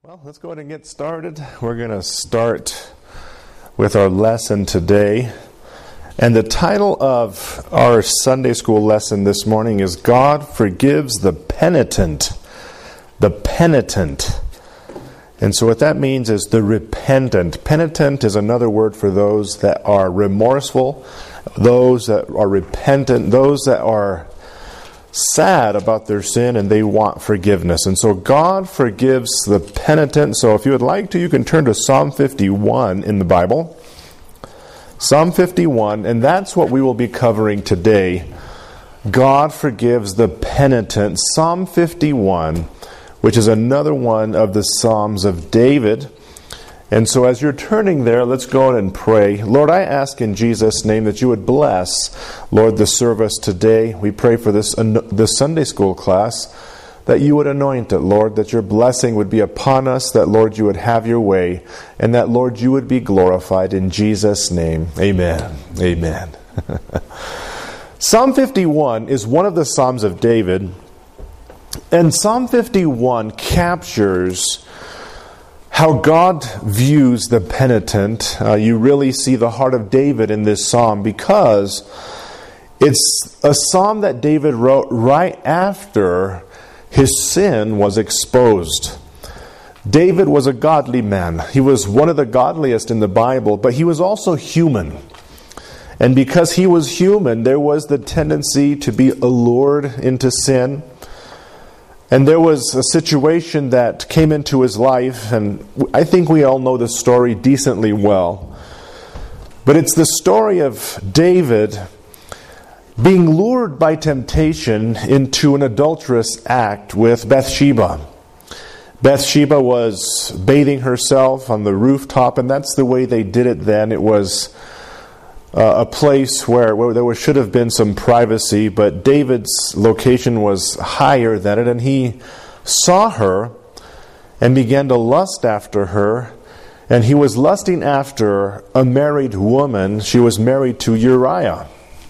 Well, let's go ahead and get started. We're going to start with our lesson today. And the title of our Sunday school lesson this morning is God Forgives the Penitent. The penitent. And so what that means is the repentant. Penitent is another word for those that are remorseful, those that are repentant, those that are sad about their sin and they want forgiveness. And so God forgives the penitent. So if you would like to, you can turn to Psalm 51 in the Bible. Psalm 51, and that's what we will be covering today. God forgives the penitent. Psalm 51, which is another one of the Psalms of David. And so as you're turning there, let's go ahead and pray. Lord, I ask in Jesus' name that you would bless, Lord, the service today. We pray for this Sunday school class, that you would anoint it, Lord, that your blessing would be upon us, that, Lord, you would have your way, and that, Lord, you would be glorified in Jesus' name. Amen. Amen. Psalm 51 is one of the Psalms of David, and Psalm 51 captures how God views the penitent. You really see the heart of David in this psalm because it's a psalm that David wrote right after his sin was exposed. David was a godly man. He was one of the godliest in the Bible, but he was also human. And because he was human, there was the tendency to be allured into sin. And there was a situation that came into his life, and I think we all know the story decently well. But it's the story of David being lured by temptation into an adulterous act with Bathsheba. Bathsheba was bathing herself on the rooftop, and that's the way they did it then. It was a place where there should have been some privacy, but David's location was higher than it, and he saw her and began to lust after her, and he was lusting after a married woman. She was married to Uriah.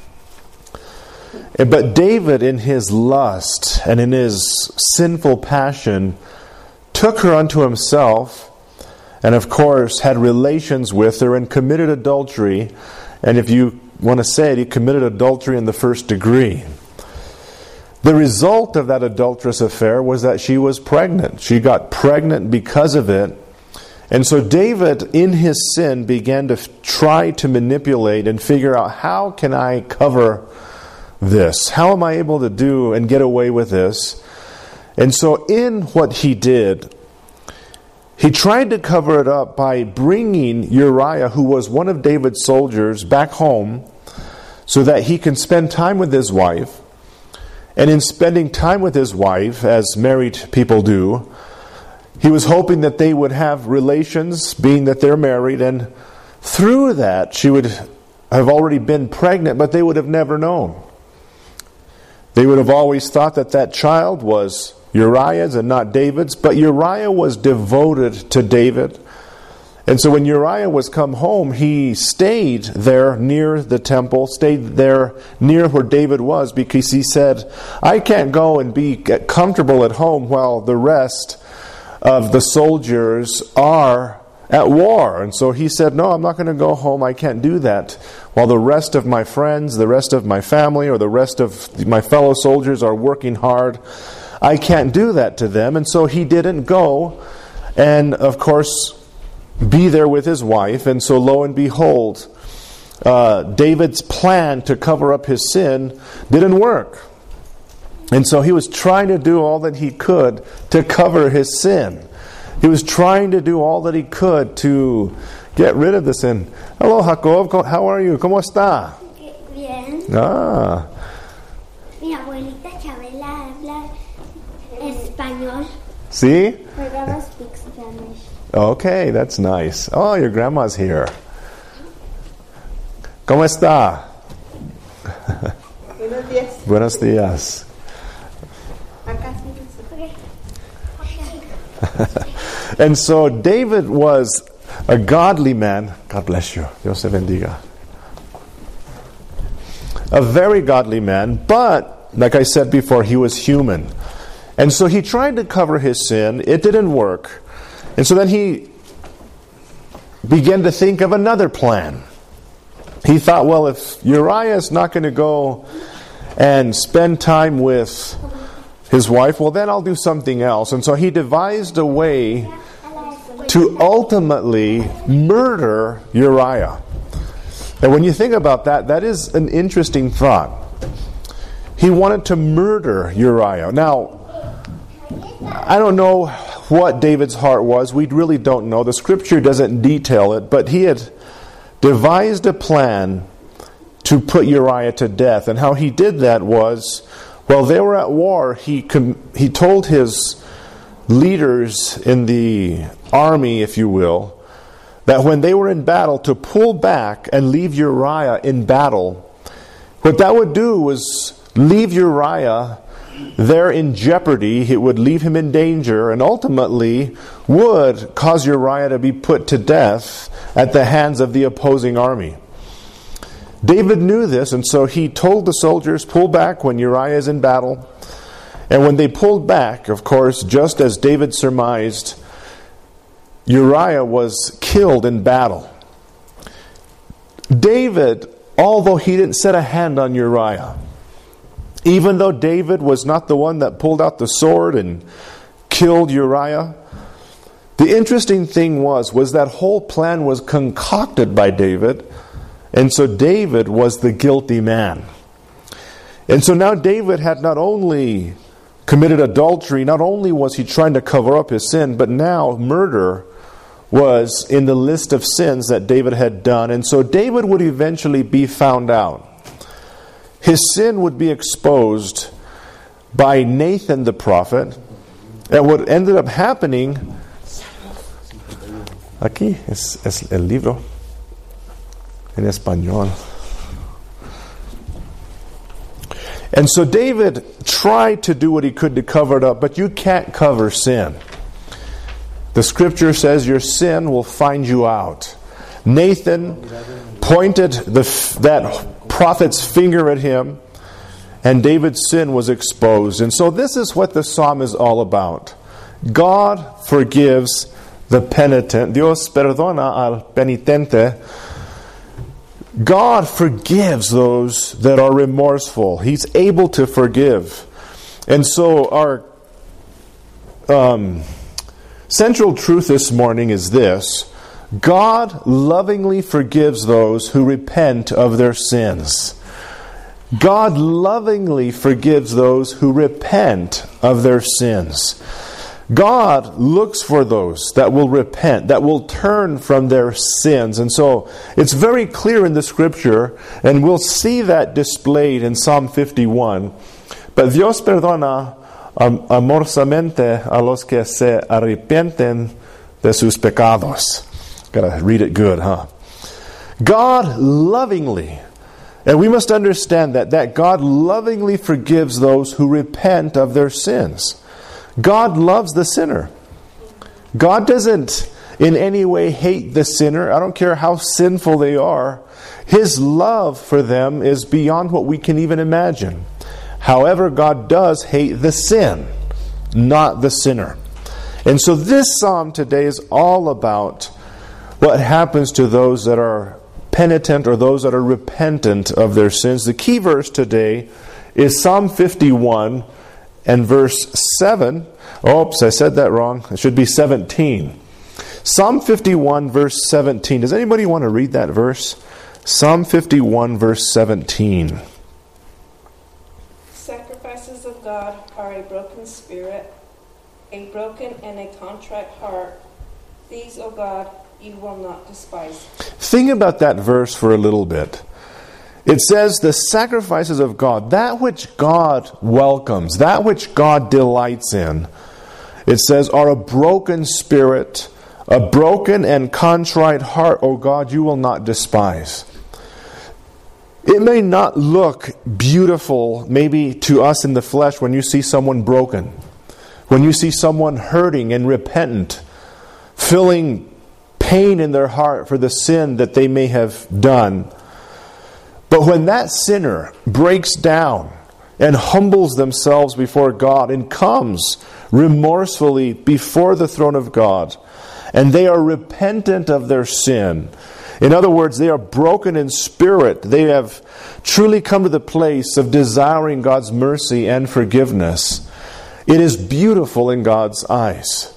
But David, in his lust and in his sinful passion, took her unto himself, and of course had relations with her and committed adultery. And if you want to say it, he committed adultery in the first degree. The result of that adulterous affair was that she was pregnant. She got pregnant because of it. And so David, in his sin, began to try to manipulate and figure out, how can I cover this? How am I able to do and get away with this? And so in what he did, he tried to cover it up by bringing Uriah, who was one of David's soldiers, back home so that he can spend time with his wife. And in spending time with his wife, as married people do, he was hoping that they would have relations, being that they're married, and through that she would have already been pregnant, but they would have never known. They would have always thought that that child was Uriah's and not David's, but Uriah was devoted to David. And so when Uriah was come home, he stayed there near the temple, stayed there near where David was, because he said, I can't go and be comfortable at home while the rest of the soldiers are at war. And so he said, no, I'm not going to go home. I can't do that while the rest of my friends, the rest of my family, or the rest of my fellow soldiers are working hard. I can't do that to them. And so he didn't go and, of course, be there with his wife. And so lo and behold, David's plan to cover up his sin didn't work. And so he was trying to do all that he could to cover his sin. He was trying to do all that he could to get rid of the sin. Hello, Jacob. How are you? ¿Cómo está? Bien. Ah. Mi abuelita Chabela habla español. See? My grandma speaks Spanish. Okay, that's nice. Oh, your grandma's here. ¿Cómo está? Buenos días. Buenos días. Acá sí. And so David was a godly man. God bless you. Dios te bendiga. A very godly man, but, like I said before, he was human. And so he tried to cover his sin. It didn't work. And so then he began to think of another plan. He thought, well, if Uriah is not going to go and spend time with his wife, well, then I'll do something else. And so he devised a way to ultimately murder Uriah. And when you think about that, that is an interesting thought. He wanted to murder Uriah. Now, I don't know what David's heart was. We really don't know. The scripture doesn't detail it, but he had devised a plan to put Uriah to death. And how he did that was, while they were at war, he told his leaders in the army, if you will, that when they were in battle, to pull back and leave Uriah in battle. What that would do was leave Uriah there in jeopardy. It would leave him in danger, and ultimately would cause Uriah to be put to death at the hands of the opposing army. David knew this, and so he told the soldiers, pull back when Uriah is in battle. And when they pulled back, of course, just as David surmised, Uriah was killed in battle. David, although he didn't set a hand on Uriah, even though David was not the one that pulled out the sword and killed Uriah, the interesting thing was that whole plan was concocted by David, and so David was the guilty man. And so now David had not only committed adultery, not only was he trying to cover up his sin, but now murder was in the list of sins that David had done. And so David would eventually be found out. His sin would be exposed by Nathan the prophet. And what ended up happening, aquí es el libro en español. And so David tried to do what he could to cover it up, but you can't cover sin. The scripture says your sin will find you out. Nathan pointed that prophet's finger at him, and David's sin was exposed. And so this is what the psalm is all about. God forgives the penitent. Dios perdona al penitente. God forgives those that are remorseful. He's able to forgive. And so our central truth this morning is this: God lovingly forgives those who repent of their sins. God lovingly forgives those who repent of their sins. God looks for those that will repent, that will turn from their sins. And so it's very clear in the scripture, and we'll see that displayed in Psalm 51. But Dios perdona amorosamente a los que se arrepienten de sus pecados. Gotta read it good, huh? God lovingly, and we must understand that God lovingly forgives those who repent of their sins. God loves the sinner. God doesn't in any way hate the sinner. I don't care how sinful they are. His love for them is beyond what we can even imagine. However, God does hate the sin, not the sinner. And so this psalm today is all about what happens to those that are penitent or those that are repentant of their sins. The key verse today is Psalm 51 and verse 7. Oops, I said that wrong. It should be 17. Psalm 51 verse 17. Does anybody want to read that verse? Psalm 51 verse 17. Sacrifices of God are a broken spirit, a broken and a contrite heart. These, O God, you will not despise. Think about that verse for a little bit. It says the sacrifices of God, that which God welcomes, that which God delights in, it says, are a broken spirit, a broken and contrite heart, O God, you will not despise. It may not look beautiful, maybe to us in the flesh, when you see someone broken, when you see someone hurting and repentant, feeling pain in their heart for the sin that they may have done. But when that sinner breaks down and humbles themselves before God and comes remorsefully before the throne of God, and they are repentant of their sin. In other words, they are broken in spirit. They have truly come to the place of desiring God's mercy and forgiveness. It is beautiful in God's eyes.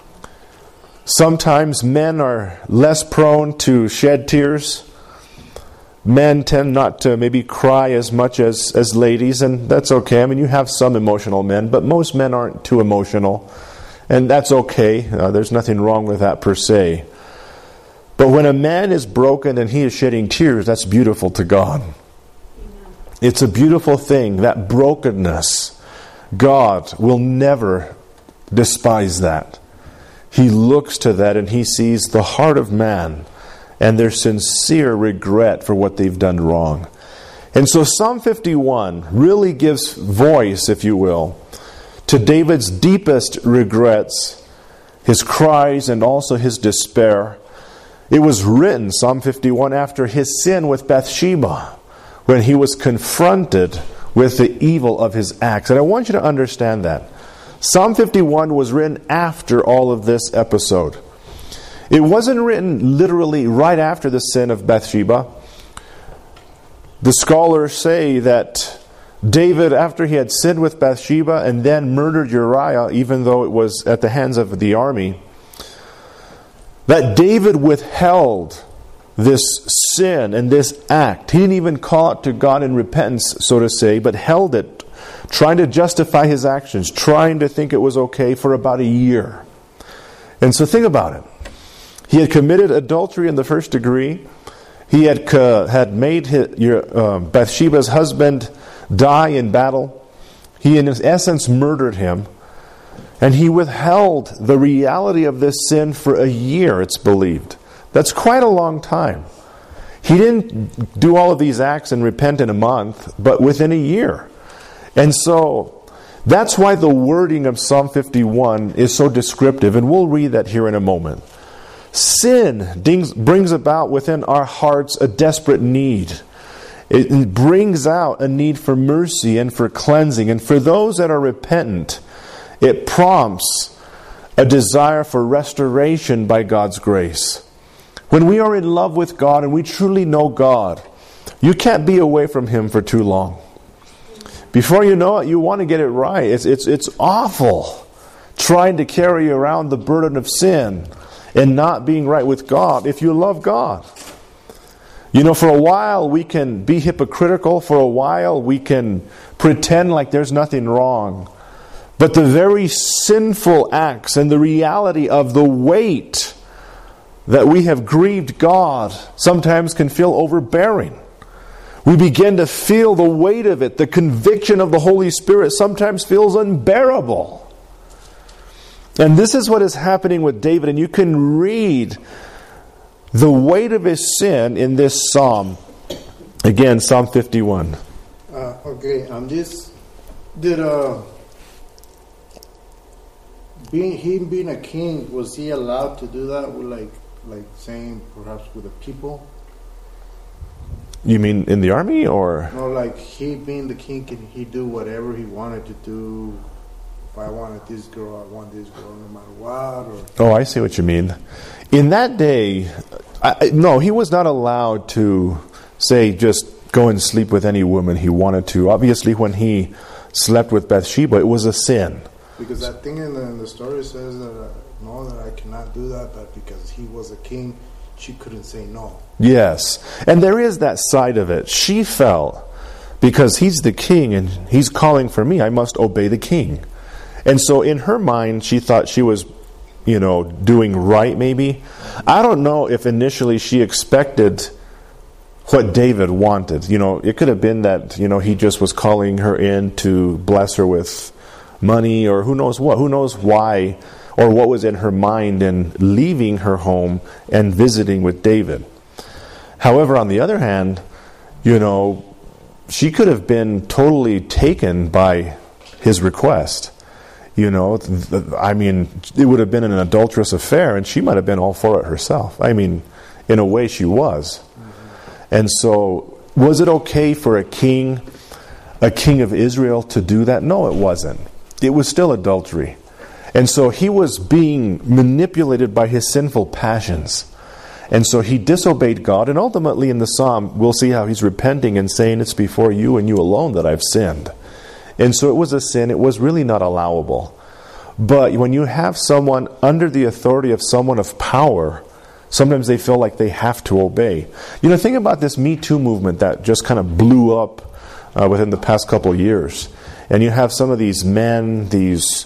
Sometimes men are less prone to shed tears. Men tend not to maybe cry as much as ladies, and that's okay. I mean, you have some emotional men, but most men aren't too emotional, and that's okay. There's nothing wrong with that per se. But when a man is broken and he is shedding tears, that's beautiful to God. It's a beautiful thing, that brokenness. God will never despise that. He looks to that and He sees the heart of man and their sincere regret for what they've done wrong. And so Psalm 51 really gives voice, if you will, to David's deepest regrets, his cries, and also his despair. It was written, Psalm 51, after his sin with Bathsheba, when he was confronted with the evil of his acts. And I want you to understand that. Psalm 51 was written after all of this episode. It wasn't written literally right after the sin of Bathsheba. The scholars say that David, after he had sinned with Bathsheba and then murdered Uriah, even though it was at the hands of the army, that David withheld this sin and this act. He didn't even call it to God in repentance, so to say, but held it, trying to justify his actions, trying to think it was okay for about a year. And so think about it. He had committed adultery in the first degree. He had made Bathsheba's husband die in battle. He, in essence, murdered him. And he withheld the reality of this sin for a year, it's believed. That's quite a long time. He didn't do all of these acts and repent in a month, but within a year. And so that's why the wording of Psalm 51 is so descriptive, and we'll read that here in a moment. Sin brings about within our hearts a desperate need. It brings out a need for mercy and for cleansing. And for those that are repentant, it prompts a desire for restoration by God's grace. When we are in love with God and we truly know God, you can't be away from Him for too long. Before you know it, you want to get it right. It's awful trying to carry around the burden of sin and not being right with God if you love God. You know, for a while we can be hypocritical. For a while we can pretend like there's nothing wrong. But the very sinful acts and the reality of the weight that we have grieved God sometimes can feel overbearing. We begin to feel the weight of it. The conviction of the Holy Spirit sometimes feels unbearable. And this is what is happening with David. And you can read the weight of his sin in this psalm. Again, Psalm 51. Okay, him being a king, was he allowed to do that with like saying perhaps with the people? You mean in the army, or? No, like he being the king, can he do whatever he wanted to do? If I wanted this girl, I want this girl no matter what? Oh, I see what you mean. In that day, no, he was not allowed to say just go and sleep with any woman he wanted to. Obviously, when he slept with Bathsheba, it was a sin. Because that thing in the story says that that I cannot do that, but because he was a king, she couldn't say no. Yes, and there is that side of it. She felt, because he's the king and he's calling for me, I must obey the king. And so in her mind, she thought she was, doing right maybe. I don't know if initially she expected what David wanted. It could have been that, he just was calling her in to bless her with money, or who knows what. Who knows why, or what was in her mind in leaving her home and visiting with David. However, on the other hand, she could have been totally taken by his request. I mean, it would have been an adulterous affair, and she might have been all for it herself. I mean, in a way she was. And so, was it okay for a king of Israel to do that? No, it wasn't. It was still adultery. And so he was being manipulated by his sinful passions. And so he disobeyed God, and ultimately in the psalm, we'll see how he's repenting and saying, it's before you and you alone that I've sinned. And so it was a sin. It was really not allowable. But when you have someone under the authority of someone of power, sometimes they feel like they have to obey. You know, think about this Me Too movement that just kind of blew up within the past couple of years. And you have some of these men, these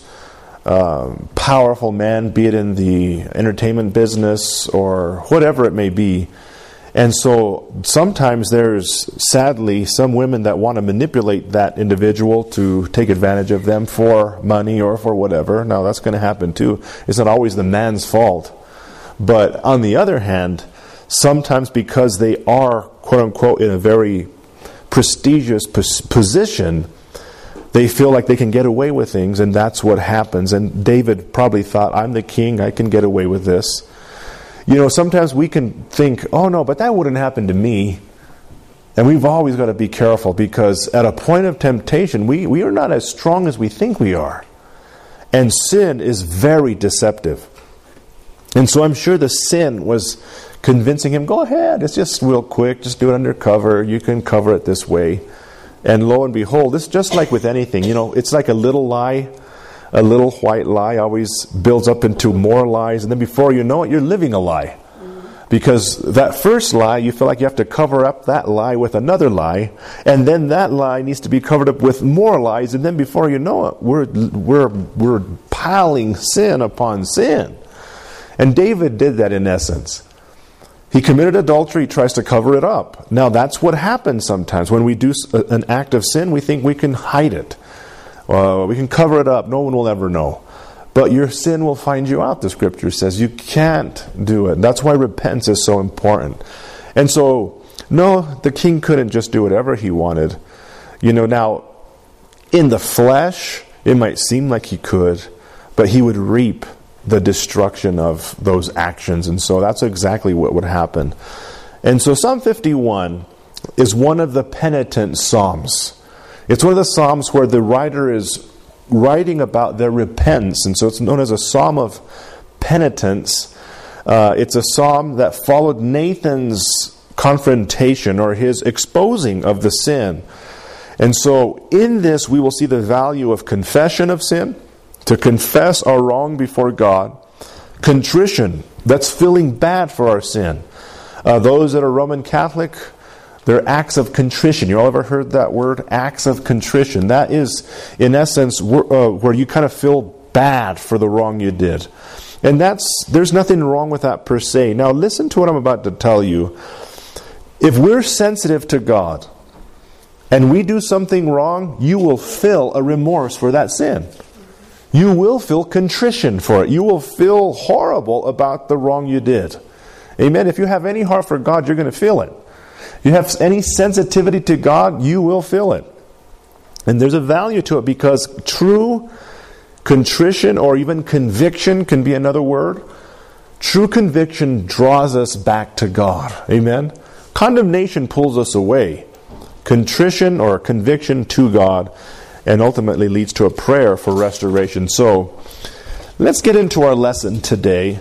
powerful men, be it in the entertainment business or whatever it may be. And so sometimes there's, sadly, some women that want to manipulate that individual to take advantage of them for money or for whatever. Now, that's going to happen too. It's not always the man's fault. But on the other hand, sometimes because they are, quote-unquote, in a very prestigious position, they feel like they can get away with things, and that's what happens. And David probably thought, I'm the king, I can get away with this. You know, sometimes we can think, oh no, but that wouldn't happen to me. And we've always got to be careful, because at a point of temptation, we are not as strong as we think we are. And sin is very deceptive. And so I'm sure the sin was convincing him, go ahead, it's just real quick, just do it undercover, you can cover it this way. And lo and behold, it's just like with anything, you know, it's like a little lie. A little white lie always builds up into more lies, and then before you know it, you're living a lie. Because that first lie, you feel like you have to cover up that lie with another lie, and then that lie needs to be covered up with more lies, and then before you know it, we're piling sin upon sin. And David did that in essence. He committed adultery, he tries to cover it up. Now that's what happens sometimes. When we do an act of sin, we think we can hide it. We can cover it up. No one will ever know. But your sin will find you out, the scripture says. You can't do it. That's why repentance is so important. And so, no, the king couldn't just do whatever he wanted. You know, now, in the flesh, it might seem like he could, but he would reap the destruction of those actions. And so that's exactly what would happen. And so Psalm 51 is one of the penitent psalms. It's one of the psalms where the writer is writing about their repentance, and so it's known as a psalm of penitence. It's a psalm that followed Nathan's confrontation or his exposing of the sin. And so in this we will see the value of confession of sin, to confess our wrong before God, contrition, that's feeling bad for our sin. Those that are Roman Catholic, they're acts of contrition. You all ever heard that word? Acts of contrition. That is, in essence, where you kind of feel bad for the wrong you did. And there's nothing wrong with that per se. Now listen to what I'm about to tell you. If we're sensitive to God, and we do something wrong, you will feel a remorse for that sin. You will feel contrition for it. You will feel horrible about the wrong you did. Amen? If you have any heart for God, you're going to feel it. You have any sensitivity to God, you will feel it. And there's a value to it, because true contrition, or even conviction can be another word. True conviction draws us back to God. Amen? Condemnation pulls us away. Contrition or conviction to God, and ultimately leads to a prayer for restoration. So, let's get into our lesson today.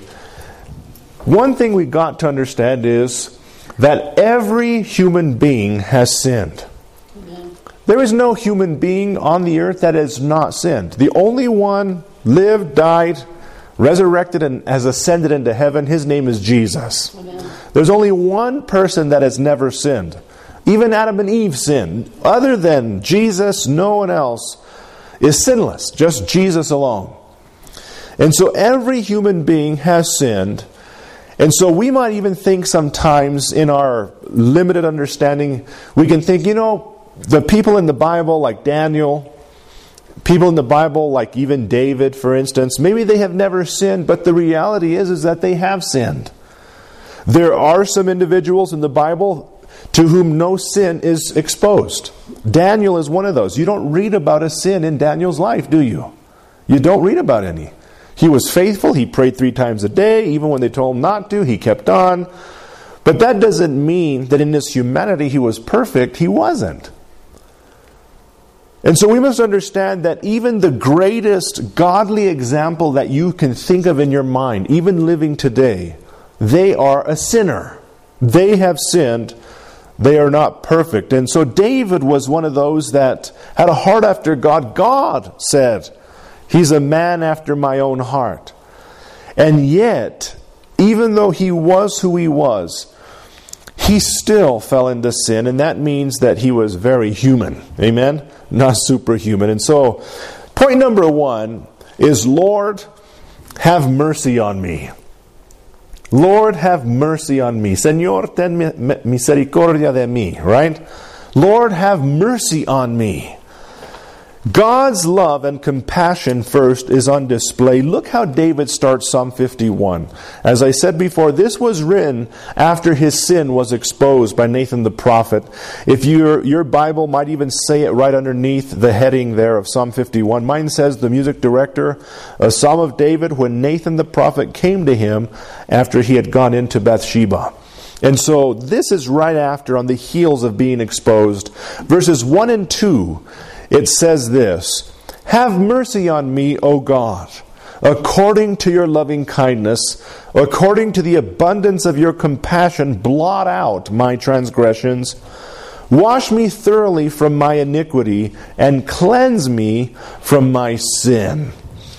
One thing we got to understand is that every human being has sinned. Amen. There is no human being on the earth that has not sinned. The only one lived, died, resurrected, and has ascended into heaven, his name is Jesus. Amen. There's only one person that has never sinned. Even Adam and Eve sinned. Other than Jesus, no one else is sinless. Just Jesus alone. And so every human being has sinned. And so we might even think sometimes, in our limited understanding, we can think, you know, the people in the Bible like Daniel, people in the Bible like even David, for instance, maybe they have never sinned, but the reality is that they have sinned. There are some individuals in the Bible to whom no sin is exposed. Daniel is one of those. You don't read about a sin in Daniel's life, do you? You don't read about any. He was faithful. He prayed 3 times a day. Even when they told him not to, he kept on. But that doesn't mean that in his humanity he was perfect. He wasn't. And so we must understand that even the greatest godly example that you can think of in your mind, even living today, they are a sinner. They have sinned. They are not perfect. And so David was one of those that had a heart after God. God said, he's a man after my own heart. And yet, even though he was who he was, he still fell into sin, and that means that he was very human. Amen? Not superhuman. And so, point number 1 is, Lord, have mercy on me. Lord, have mercy on me. Señor, ten misericordia de mí. Right? Lord, have mercy on me. God's love and compassion first is on display. Look how David starts Psalm 51. As I said before, this was written after his sin was exposed by Nathan the prophet. If your Bible might even say it right underneath the heading there of Psalm 51. Mine says, the music director, a Psalm of David when Nathan the prophet came to him after he had gone into Bathsheba. And so this is right after, on the heels of being exposed. Verses 1 and 2, it says this, have mercy on me, O God, according to your loving kindness, according to the abundance of your compassion, blot out my transgressions. Wash me thoroughly from my iniquity, and cleanse me from my sin.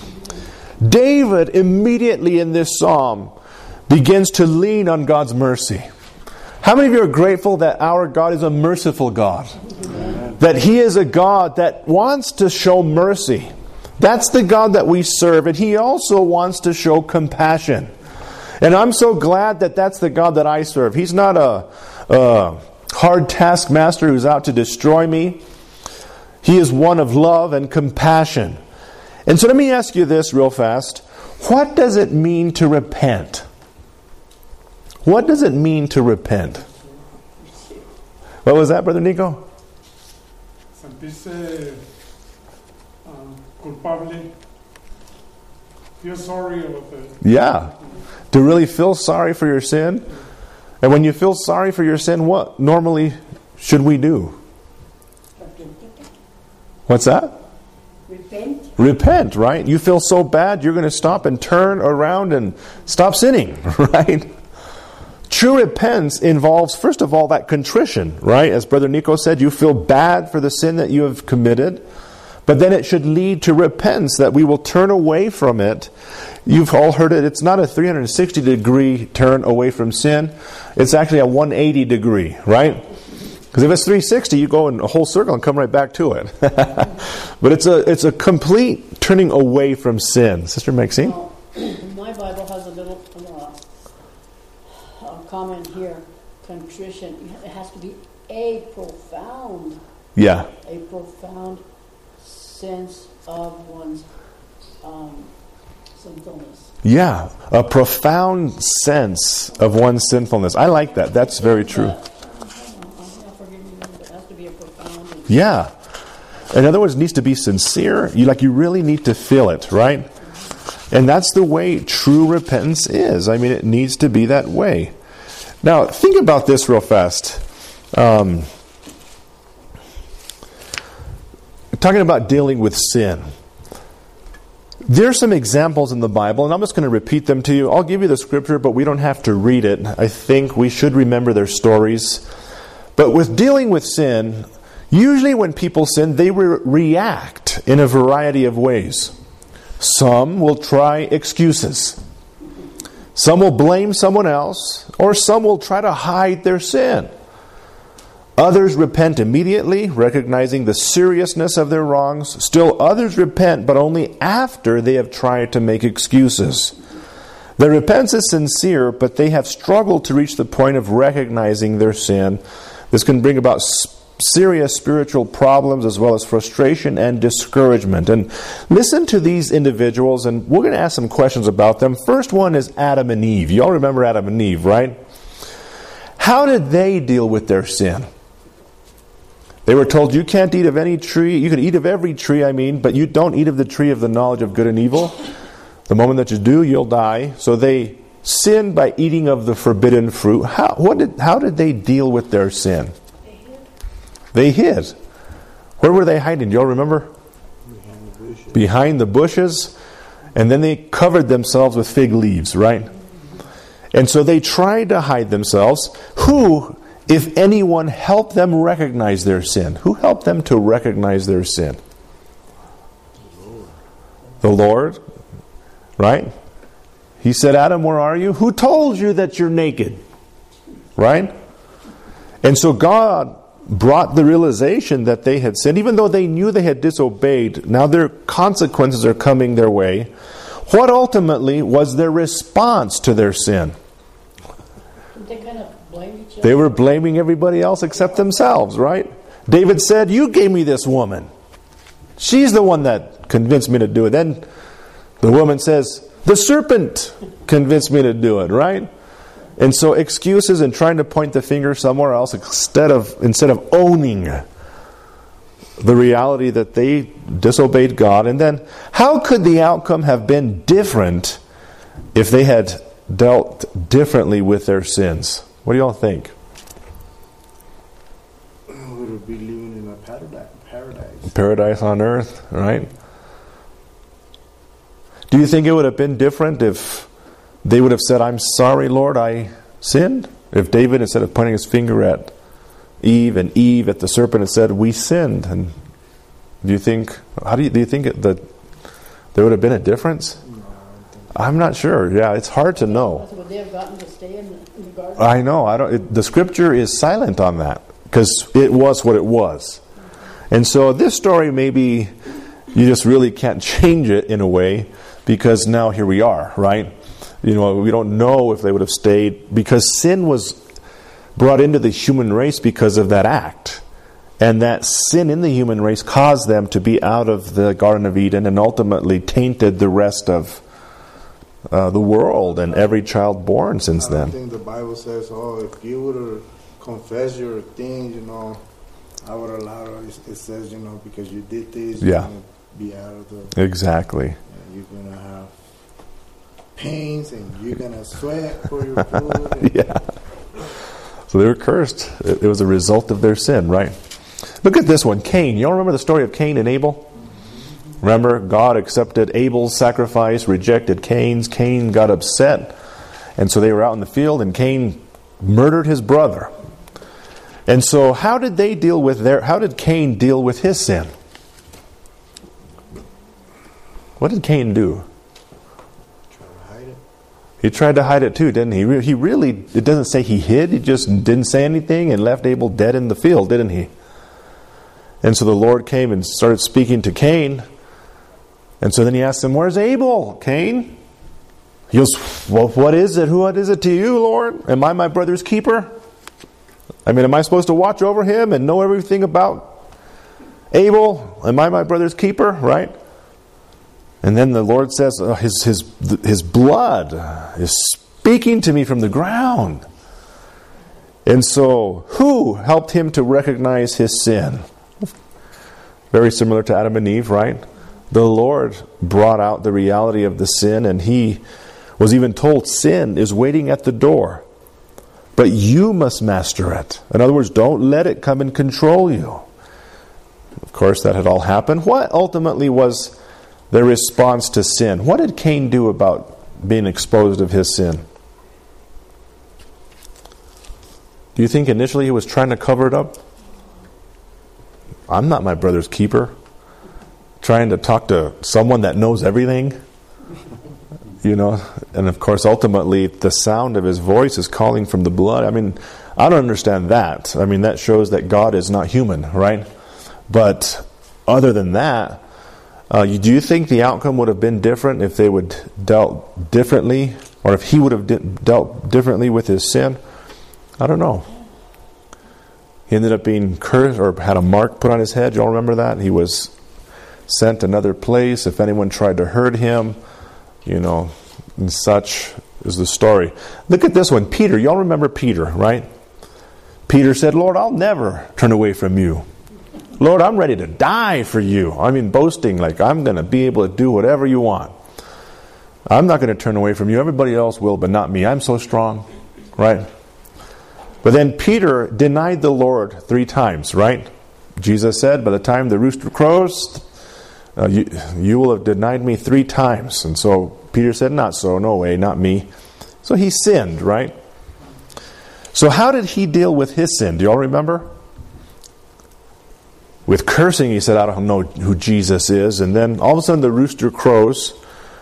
David, immediately in this psalm, begins to lean on God's mercy. How many of you are grateful that our God is a merciful God? Amen. That He is a God that wants to show mercy. That's the God that we serve. And He also wants to show compassion. And I'm so glad that that's the God that I serve. He's not a hard taskmaster who's out to destroy me. He is one of love and compassion. And so let me ask you this real fast. What does it mean to repent? What does it mean to repent? What was that, Brother Nico? Sentirse culpable. Feel sorry about it. Yeah. To really feel sorry for your sin. And when you feel sorry for your sin, what normally should we do? What's that? Repent, right? You feel so bad, you're going to stop and turn around and stop sinning, right? True repentance involves, first of all, that contrition, right? As Brother Nico said, you feel bad for the sin that you have committed, but then it should lead to repentance, that we will turn away from it. You've all heard it. It's not a 360-degree turn away from sin. It's actually a 180-degree, right? Because if it's 360, you go in a whole circle and come right back to it. But it's a complete turning away from sin. Sister Maxine? Well, my Bible has a little comment here. Contrition. It has to be a profound sense of one's sinfulness. Yeah, a profound sense of one's sinfulness. I like that. That's very true. Yeah. In other words, it needs to be sincere. You really need to feel it, right? And that's the way true repentance is. I mean, it needs to be that way. Now, think about this real fast. Talking about dealing with sin. There's some examples in the Bible, and I'm just going to repeat them to you. I'll give you the scripture, but we don't have to read it. I think we should remember their stories. But with dealing with sin, usually when people sin, they react in a variety of ways. Some will try excuses. Some will blame someone else, or some will try to hide their sin. Others repent immediately, recognizing the seriousness of their wrongs. Still others repent, but only after they have tried to make excuses. Their repentance is sincere, but they have struggled to reach the point of recognizing their sin. This can bring about serious spiritual problems as well as frustration and discouragement. And listen to these individuals, and we're going to ask some questions about them. First one is Adam and Eve. You all remember Adam and Eve, right? How did they deal with their sin? They were told, you can't eat of any tree. You can eat of every tree, but you don't eat of the tree of the knowledge of good and evil. The moment that you do, you'll die. So they sinned by eating of the forbidden fruit. How did they deal with their sin? They hid. Where were they hiding? Do you all remember? Behind the bushes. Behind the bushes. And then they covered themselves with fig leaves, right? And so they tried to hide themselves. Who, if anyone, helped them recognize their sin? Who helped them to recognize their sin? The Lord, right? He said, Adam, where are you? Who told you that you're naked? Right? And so God brought the realization that they had sinned. Even though they knew they had disobeyed, now their consequences are coming their way. What ultimately was their response to their sin? They kind of blamed each other. They were blaming everybody else except themselves, right? David said, you gave me this woman. She's the one that convinced me to do it. Then the woman says, the serpent convinced me to do it, right? And so excuses and trying to point the finger somewhere else instead of owning the reality that they disobeyed God. And then how could the outcome have been different if they had dealt differently with their sins? What do you all think? We would be living in a paradise. Paradise on earth, right? Do you think it would have been different if they would have said, I'm sorry, Lord, I sinned? If David, instead of pointing his finger at Eve and Eve at the serpent, had said, we sinned. And do you think that there would have been a difference? I'm not sure. Yeah, it's hard to know. Would they have gotten to stay in the garden? I know. The Scripture is silent on that because it was what it was. And so this story, maybe you just really can't change it in a way because now here we are, right? You know, we don't know if they would have stayed because sin was brought into the human race because of that act. And that sin in the human race caused them to be out of the Garden of Eden and ultimately tainted the rest of the world and every child born since then. I think the Bible says, if you would have confessed your things, I would allow it. It says, because you did this, you're going to be out of the... Exactly. You're going to have pains and you're going to sweat for your food. Yeah. So they were cursed. It was a result of their sin, right? Look at this one, Cain. You all remember the story of Cain and Abel? Remember, God accepted Abel's sacrifice, rejected Cain's. Cain got upset. And so they were out in the field and Cain murdered his brother. And so how did Cain deal with his sin? What did Cain do? Try to hide it. He tried to hide it too, didn't he? He really, it doesn't say he hid. He just didn't say anything and left Abel dead in the field, didn't he? And so the Lord came and started speaking to Cain. And so then he asked him, where's Abel, Cain? He goes, well, what is it? What is it to you, Lord? Am I my brother's keeper? Am I supposed to watch over him and know everything about Abel? Am I my brother's keeper? Right? And then the Lord says, his blood is speaking to me from the ground. And so, who helped him to recognize his sin? Very similar to Adam and Eve, right? The Lord brought out the reality of the sin, and he was even told sin is waiting at the door. But you must master it. In other words, don't let it come and control you. Of course, that had all happened. What ultimately was their response to sin? What did Cain do about being exposed of his sin? Do you think initially he was trying to cover it up? I'm not my brother's keeper. Trying to talk to someone that knows everything. And of course, ultimately, the sound of his voice is calling from the blood. I don't understand that. That shows that God is not human, right? But other than that, do you think the outcome would have been different if they would dealt differently, or if he would have dealt differently with his sin? I don't know. He ended up being cursed or had a mark put on his head. You all remember that? He was sent another place. If anyone tried to hurt him, and such is the story. Look at this one, Peter. You all remember Peter, right? Peter said, Lord, I'll never turn away from you. Lord, I'm ready to die for you. Boasting like I'm going to be able to do whatever you want. I'm not going to turn away from you. Everybody else will, but not me. I'm so strong, right? But then Peter denied the Lord 3 times, right? Jesus said, by the time the rooster crows, you will have denied me 3 times. And so Peter said, not so, no way, not me. So he sinned, right? So how did he deal with his sin? Do you all remember? With cursing, he said, I don't know who Jesus is. And then all of a sudden the rooster crows.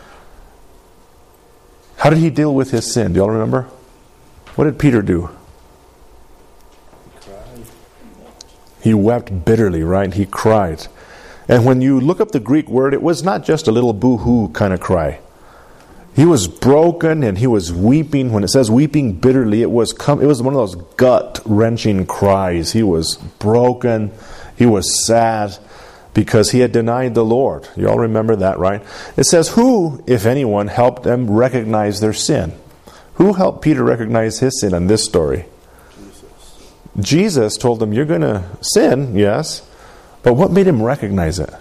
How did he deal with his sin? Do you all remember? What did Peter do? He wept bitterly, right? He cried. And when you look up the Greek word, it was not just a little boo-hoo kind of cry. He was broken and he was weeping. When it says weeping bitterly, it was one of those gut-wrenching cries. He was broken. He was sad because he had denied the Lord. You all remember that, right? It says, who, if anyone, helped them recognize their sin? Who helped Peter recognize his sin in this story? Jesus told him, you're going to sin, yes, but what made him recognize it?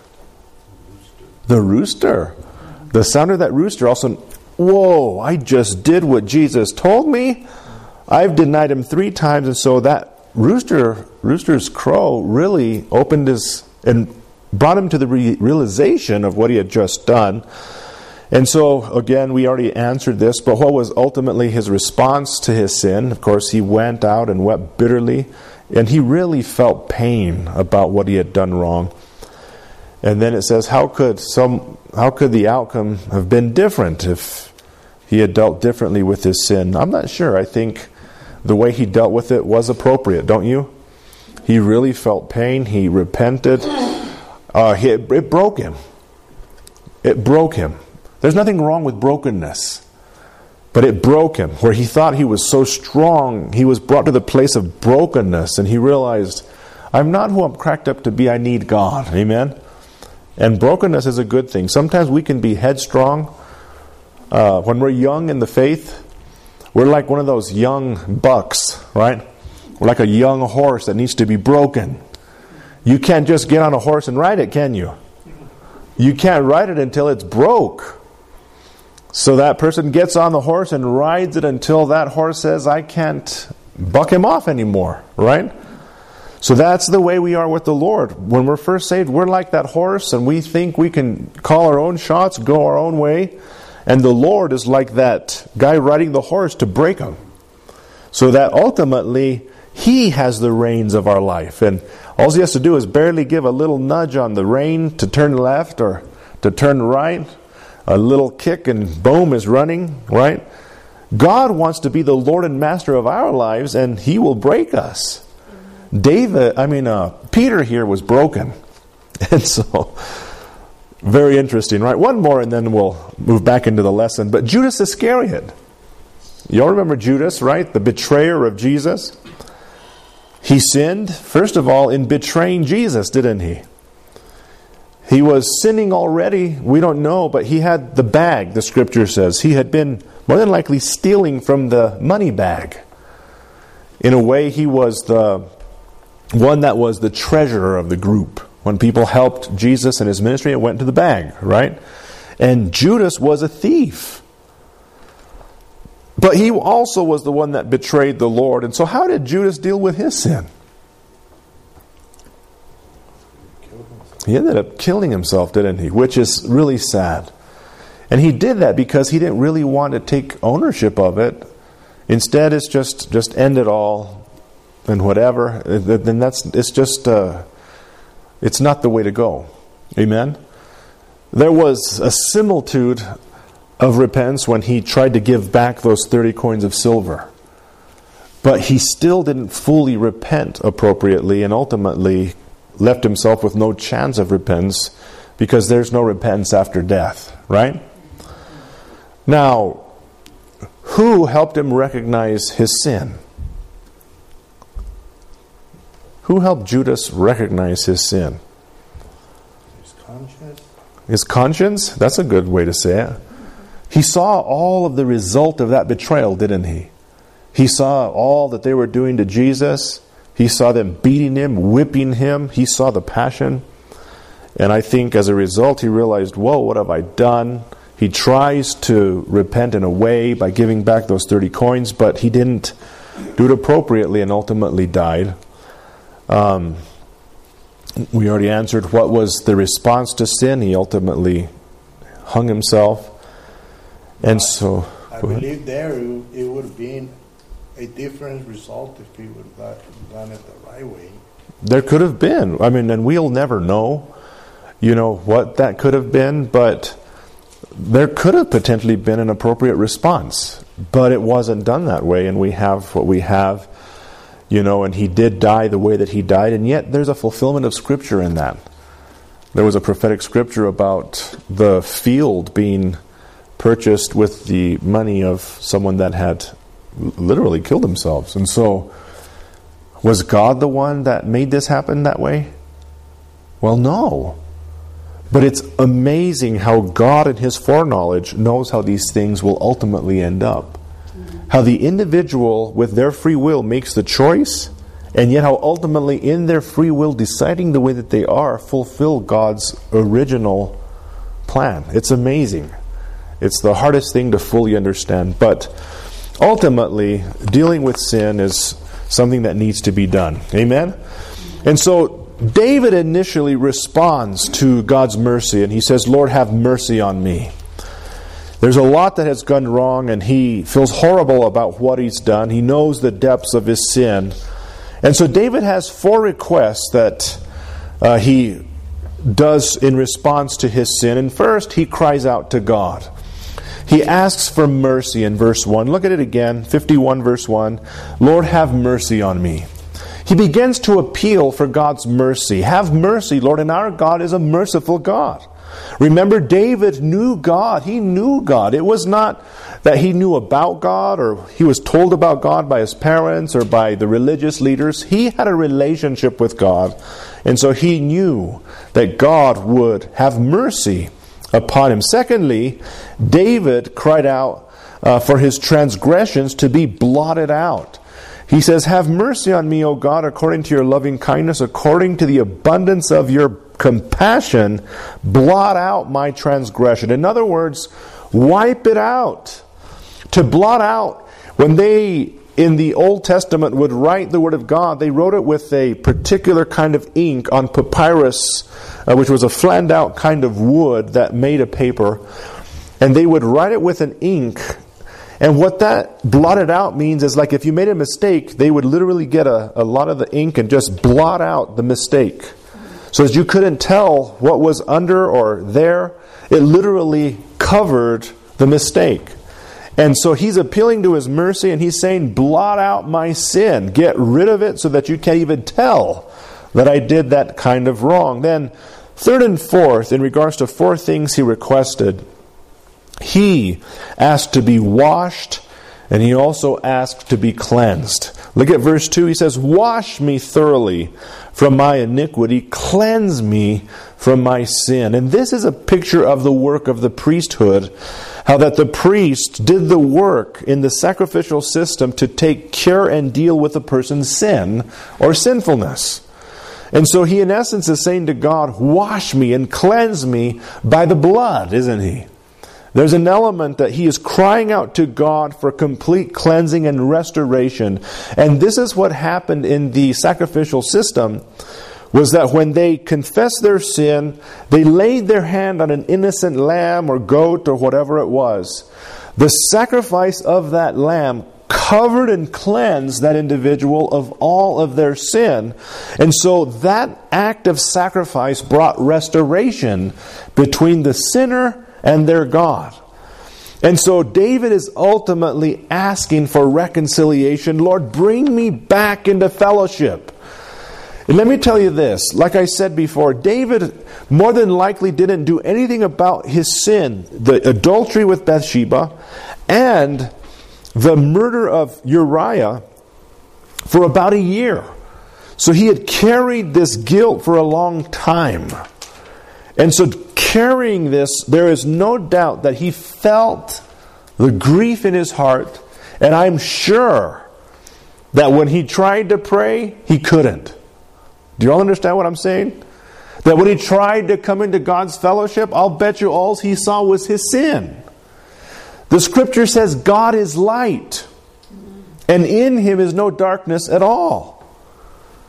The rooster. The sound of that rooster also, whoa, I just did what Jesus told me. I've denied him 3 times, and so that rooster's crow really opened his, and brought him to the realization of what he had just done. And so, again, we already answered this, but what was ultimately his response to his sin? Of course, he went out and wept bitterly, and he really felt pain about what he had done wrong. And then it says, how could the outcome have been different if he had dealt differently with his sin? I'm not sure. I think the way he dealt with it was appropriate, don't you? He really felt pain. He repented. It broke him. It broke him. There's nothing wrong with brokenness. But it broke him. Where he thought he was so strong, he was brought to the place of brokenness, and he realized, I'm not who I'm cracked up to be. I need God. Amen? And brokenness is a good thing. Sometimes we can be headstrong. When we're young in the faith, we're like one of those young bucks, right? We're like a young horse that needs to be broken. You can't just get on a horse and ride it, can you? You can't ride it until it's broke. So that person gets on the horse and rides it until that horse says, I can't buck him off anymore, right? So that's the way we are with the Lord. When we're first saved, we're like that horse, and we think we can call our own shots, go our own way. And the Lord is like that guy riding the horse to break him. So that ultimately, He has the reins of our life. And all He has to do is barely give a little nudge on the rein to turn left or to turn right. A little kick and boom is running, right? God wants to be the Lord and Master of our lives, and He will break us. Peter here was broken. And so, very interesting, right? One more and then we'll move back into the lesson. But Judas Iscariot. You all remember Judas, right? The betrayer of Jesus. He sinned, first of all, in betraying Jesus, didn't he? He was sinning already, we don't know, but he had the bag, the scripture says. He had been more than likely stealing from the money bag. In a way, he was the one that was the treasurer of the group. When people helped Jesus in His ministry, it went to the bag, right? And Judas was a thief. But he also was the one that betrayed the Lord. And so how did Judas deal with his sin? He ended up killing himself, didn't he? Which is really sad. And he did that because he didn't really want to take ownership of it. Instead, it's just end it all and whatever. Then it's not the way to go. Amen? There was a similitude of repentance when he tried to give back those 30 coins of silver. But he still didn't fully repent appropriately and ultimately left himself with no chance of repentance because there's no repentance after death, right? Now, who helped him recognize his sin? Who helped Judas recognize his sin? His conscience. His conscience? That's a good way to say it. He saw all of the result of that betrayal, didn't he? He saw all that they were doing to Jesus. He saw them beating Him, whipping Him. He saw the passion. And I think as a result, he realized, whoa, what have I done? He tries to repent in a way by giving back those 30 coins, but he didn't do it appropriately and ultimately died. We already answered what was the response to sin. He ultimately hung himself. And so... I believe there it would have been a different result if he would have done it the right way. There could have been. I mean, and we'll never know, what that could have been, but there could have potentially been an appropriate response. But it wasn't done that way, and we have what we have, and he did die the way that he died, and yet there's a fulfillment of Scripture in that. There was a prophetic scripture about the field being purchased with the money of someone that had literally killed themselves. And so, was God the one that made this happen that way? Well, no. But it's amazing how God in His foreknowledge knows how these things will ultimately end up. How the individual with their free will makes the choice, and yet how ultimately in their free will deciding the way that they are fulfill God's original plan. It's amazing. It's the hardest thing to fully understand. But ultimately, dealing with sin is something that needs to be done. Amen? And so David initially responds to God's mercy, and he says, Lord, have mercy on me. There's a lot that has gone wrong, and he feels horrible about what he's done. He knows the depths of his sin. And so David has 4 requests that he does in response to his sin. And first, he cries out to God. He asks for mercy in verse 1. Look at it again, 51 verse 1. Lord, have mercy on me. He begins to appeal for God's mercy. Have mercy, Lord, and our God is a merciful God. Remember, David knew God. He knew God. It was not that he knew about God or he was told about God by his parents or by the religious leaders. He had a relationship with God, and so he knew that God would have mercy upon him. Secondly, David cried out for his transgressions to be blotted out. He says, have mercy on me, O God, according to your loving kindness, according to the abundance of your compassion, blot out my transgression. In other words, wipe it out. To blot out, when they in the Old Testament would write the Word of God, they wrote it with a particular kind of ink on papyrus, which was a flanned out kind of wood that made a paper. And they would write it with an ink. And what that blotted out means is, like, if you made a mistake, they would literally get a lot of the ink and just blot out the mistake. So as you couldn't tell what was under or there, it literally covered the mistake. And so he's appealing to his mercy, and he's saying, blot out my sin. Get rid of it so that you can't even tell that I did that kind of wrong. Then, third and fourth, in regards to 4 things he requested, he asked to be washed, and he also asked to be cleansed. Look at verse 2. He says, wash me thoroughly from my iniquity, cleanse me from my sin. And this is a picture of the work of the priesthood, how that the priest did the work in the sacrificial system to take care and deal with a person's sin or sinfulness. And so he in essence is saying to God, wash me and cleanse me by the blood, isn't he? There's an element that he is crying out to God for complete cleansing and restoration. And this is what happened in the sacrificial system, was that when they confessed their sin, they laid their hand on an innocent lamb or goat or whatever it was. The sacrifice of that lamb covered and cleansed that individual of all of their sin. And so that act of sacrifice brought restoration between the sinner and their God. And so David is ultimately asking for reconciliation. Lord, bring me back into fellowship. And let me tell you this, like I said before, David more than likely didn't do anything about his sin, the adultery with Bathsheba, and the murder of Uriah for about a year. So he had carried this guilt for a long time. And so carrying this, there is no doubt that he felt the grief in his heart. And I'm sure that when he tried to pray, he couldn't. Do you all understand what I'm saying? That when he tried to come into God's fellowship, I'll bet you all he saw was his sin. The scripture says God is light, and in him is no darkness at all.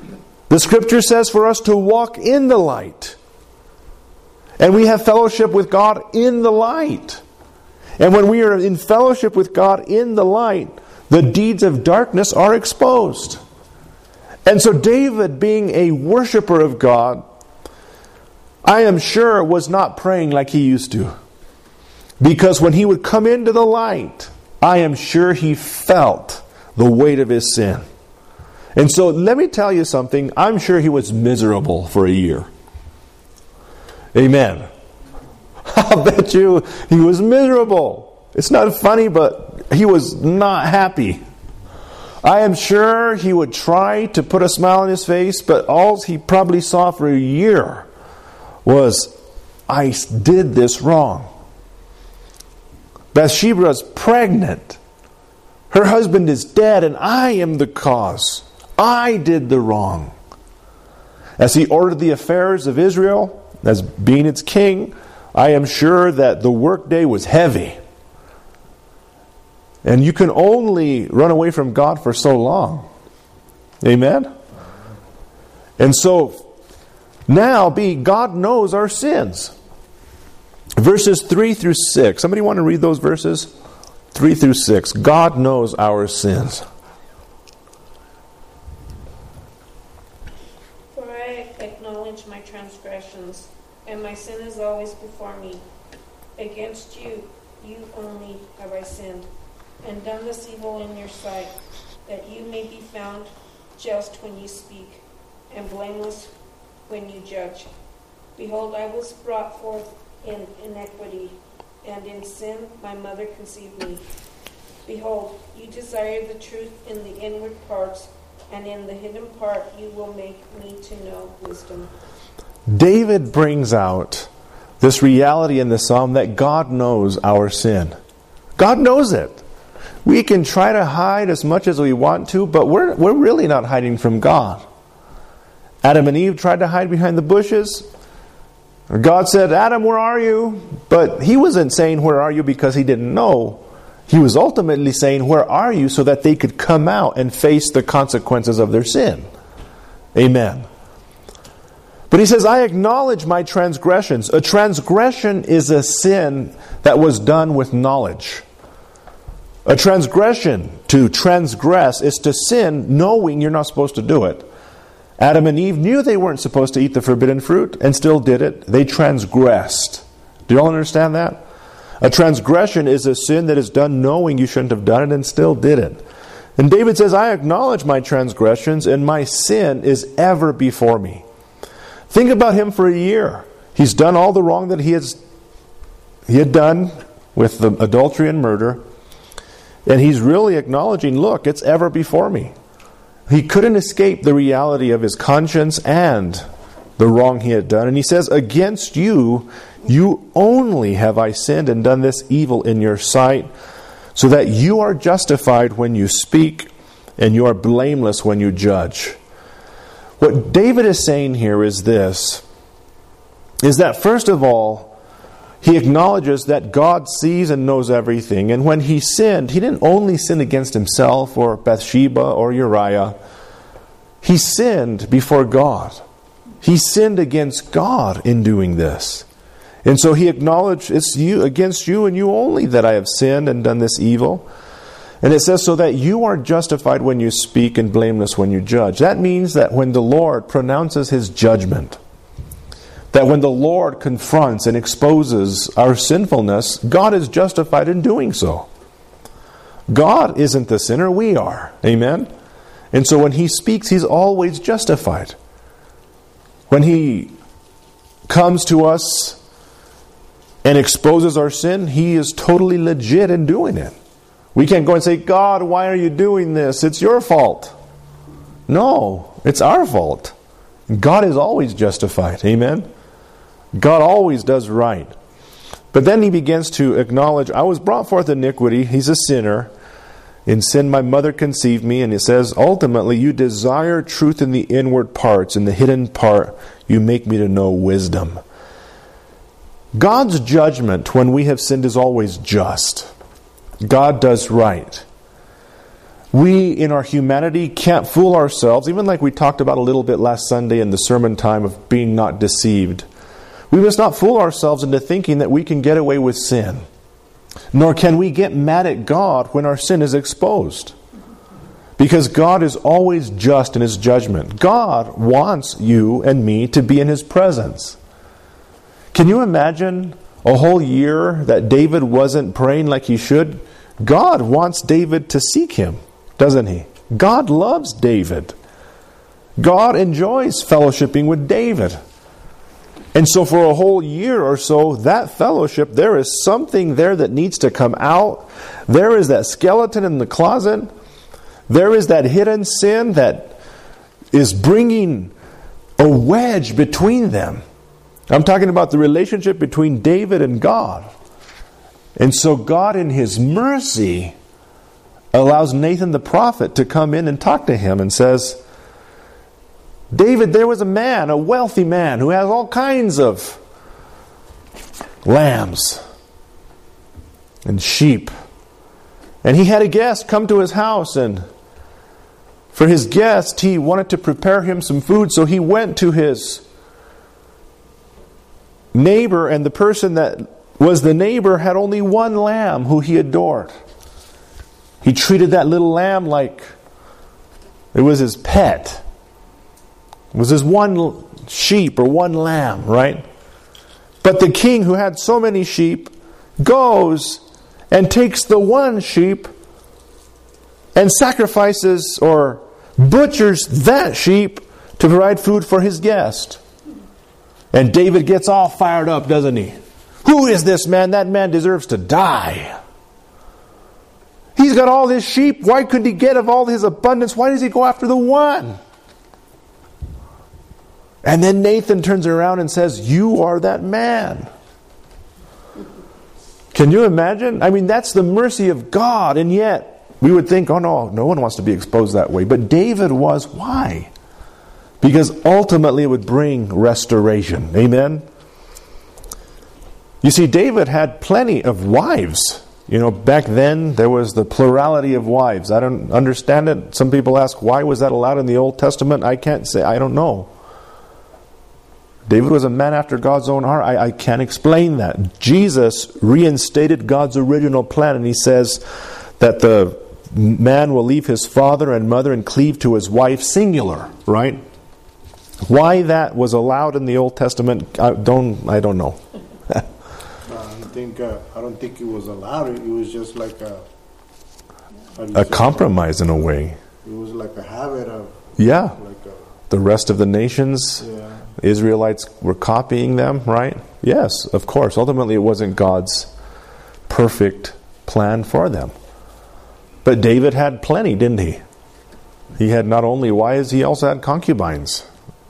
The Scripture says for us to walk in the light. And we have fellowship with God in the light. And when we are in fellowship with God in the light, the deeds of darkness are exposed. And so David, being a worshiper of God, I am sure was not praying like he used to. Because when he would come into the light, I am sure he felt the weight of his sin. And so let me tell you something. I'm sure he was miserable for a year. Amen. I'll bet you he was miserable. It's not funny, but he was not happy. I am sure he would try to put a smile on his face, but all he probably saw for a year was, I did this wrong. Bathsheba is pregnant. Her husband is dead, and I am the cause. I did the wrong. As he ordered the affairs of Israel, as being its king, I am sure that the workday was heavy. And you can only run away from God for so long. Amen? And so, now God knows our sins. Verses 3 through 6. Somebody want to read those verses? 3 through 6. God knows our sins. For I acknowledge my transgressions, and my sin is always before me. Against you, you only have I sinned, and done this evil in your sight, that you may be found just when you speak, and blameless when you judge. Behold, I was brought forth in iniquity, and in sin my mother conceived me. Behold, you desire the truth in the inward parts, and in the hidden part you will make me to know wisdom. David brings out this reality in the psalm that God knows our sin. God knows it. We can try to hide as much as we want to, but we're really not hiding from God. Adam and Eve tried to hide behind the bushes. God said, Adam, where are you? But he wasn't saying, where are you, because he didn't know. He was ultimately saying, where are you, so that they could come out and face the consequences of their sin. Amen. But he says, I acknowledge my transgressions. A transgression is a sin that was done with knowledge. A transgression, to transgress, is to sin knowing you're not supposed to do it. Adam and Eve knew they weren't supposed to eat the forbidden fruit and still did it. They transgressed. Do you all understand that? A transgression is a sin that is done knowing you shouldn't have done it and still did it. And David says, I acknowledge my transgressions, and my sin is ever before me. Think about him for a year. He's done all the wrong that he had done with the adultery and murder. And he's really acknowledging, look, it's ever before me. He couldn't escape the reality of his conscience and the wrong he had done. And he says, against you, you only have I sinned and done this evil in your sight, so that you are justified when you speak, and you are blameless when you judge. What David is saying here is this, is that first of all, he acknowledges that God sees and knows everything. And when he sinned, he didn't only sin against himself or Bathsheba or Uriah. He sinned before God. He sinned against God in doing this. And so he acknowledged, it's you, against you and you only that I have sinned and done this evil. And it says, so that you are justified when you speak and blameless when you judge. That means that when the Lord pronounces his judgment, that when the Lord confronts and exposes our sinfulness, God is justified in doing so. God isn't the sinner, we are. Amen? And so when he speaks, he's always justified. When he comes to us and exposes our sin, he is totally legit in doing it. We can't go and say, God, why are you doing this? It's your fault. No, it's our fault. God is always justified. Amen? God always does right. But then he begins to acknowledge, I was brought forth in iniquity. He's a sinner. In sin my mother conceived me. And it says, ultimately, you desire truth in the inward parts. In the hidden part, you make me to know wisdom. God's judgment when we have sinned is always just. God does right. We, in our humanity, can't fool ourselves, even like we talked about a little bit last Sunday in the sermon time of being not deceived. We must not fool ourselves into thinking that we can get away with sin. Nor can we get mad at God when our sin is exposed. Because God is always just in His judgment. God wants you and me to be in His presence. Can you imagine a whole year that David wasn't praying like he should? God wants David to seek Him, doesn't He? God loves David. God enjoys fellowshipping with David. And so for a whole year or so, that fellowship, there is something there that needs to come out. There is that skeleton in the closet. There is that hidden sin that is bringing a wedge between them. I'm talking about the relationship between David and God. And so God, in His mercy, allows Nathan the prophet to come in and talk to him and says, David, there was a man, a wealthy man, who has all kinds of lambs and sheep. And he had a guest come to his house, and for his guest, he wanted to prepare him some food, so he went to his neighbor, and the person that was the neighbor had only one lamb who he adored. He treated that little lamb like it was his pet. It was his one sheep or one lamb, right? But the king, who had so many sheep, goes and takes the one sheep and sacrifices or butchers that sheep to provide food for his guest. And David gets all fired up, doesn't he? Who is this man? That man deserves to die. He's got all his sheep. Why couldn't he get of all his abundance? Why does he go after the one? And then Nathan turns around and says, you are that man. Can you imagine? I mean, that's the mercy of God. And yet, we would think, oh no one wants to be exposed that way. But David was. Why? Because ultimately it would bring restoration. Amen? You see, David had plenty of wives. You know, back then there was the plurality of wives. I don't understand it. Some people ask, why was that allowed in the Old Testament? I can't say. I don't know. David was a man after God's own heart. I can't explain that. Jesus reinstated God's original plan, and He says that the man will leave his father and mother and cleave to his wife, singular, right? Why that was allowed in the Old Testament, I don't know. I don't think it was allowed. It was just like a compromise in a way. It was like a habit of the rest of the nations. Yeah. Israelites were copying them, right? Yes, of course. Ultimately, it wasn't God's perfect plan for them. But David had plenty, didn't he? He had not only wives, he also had concubines.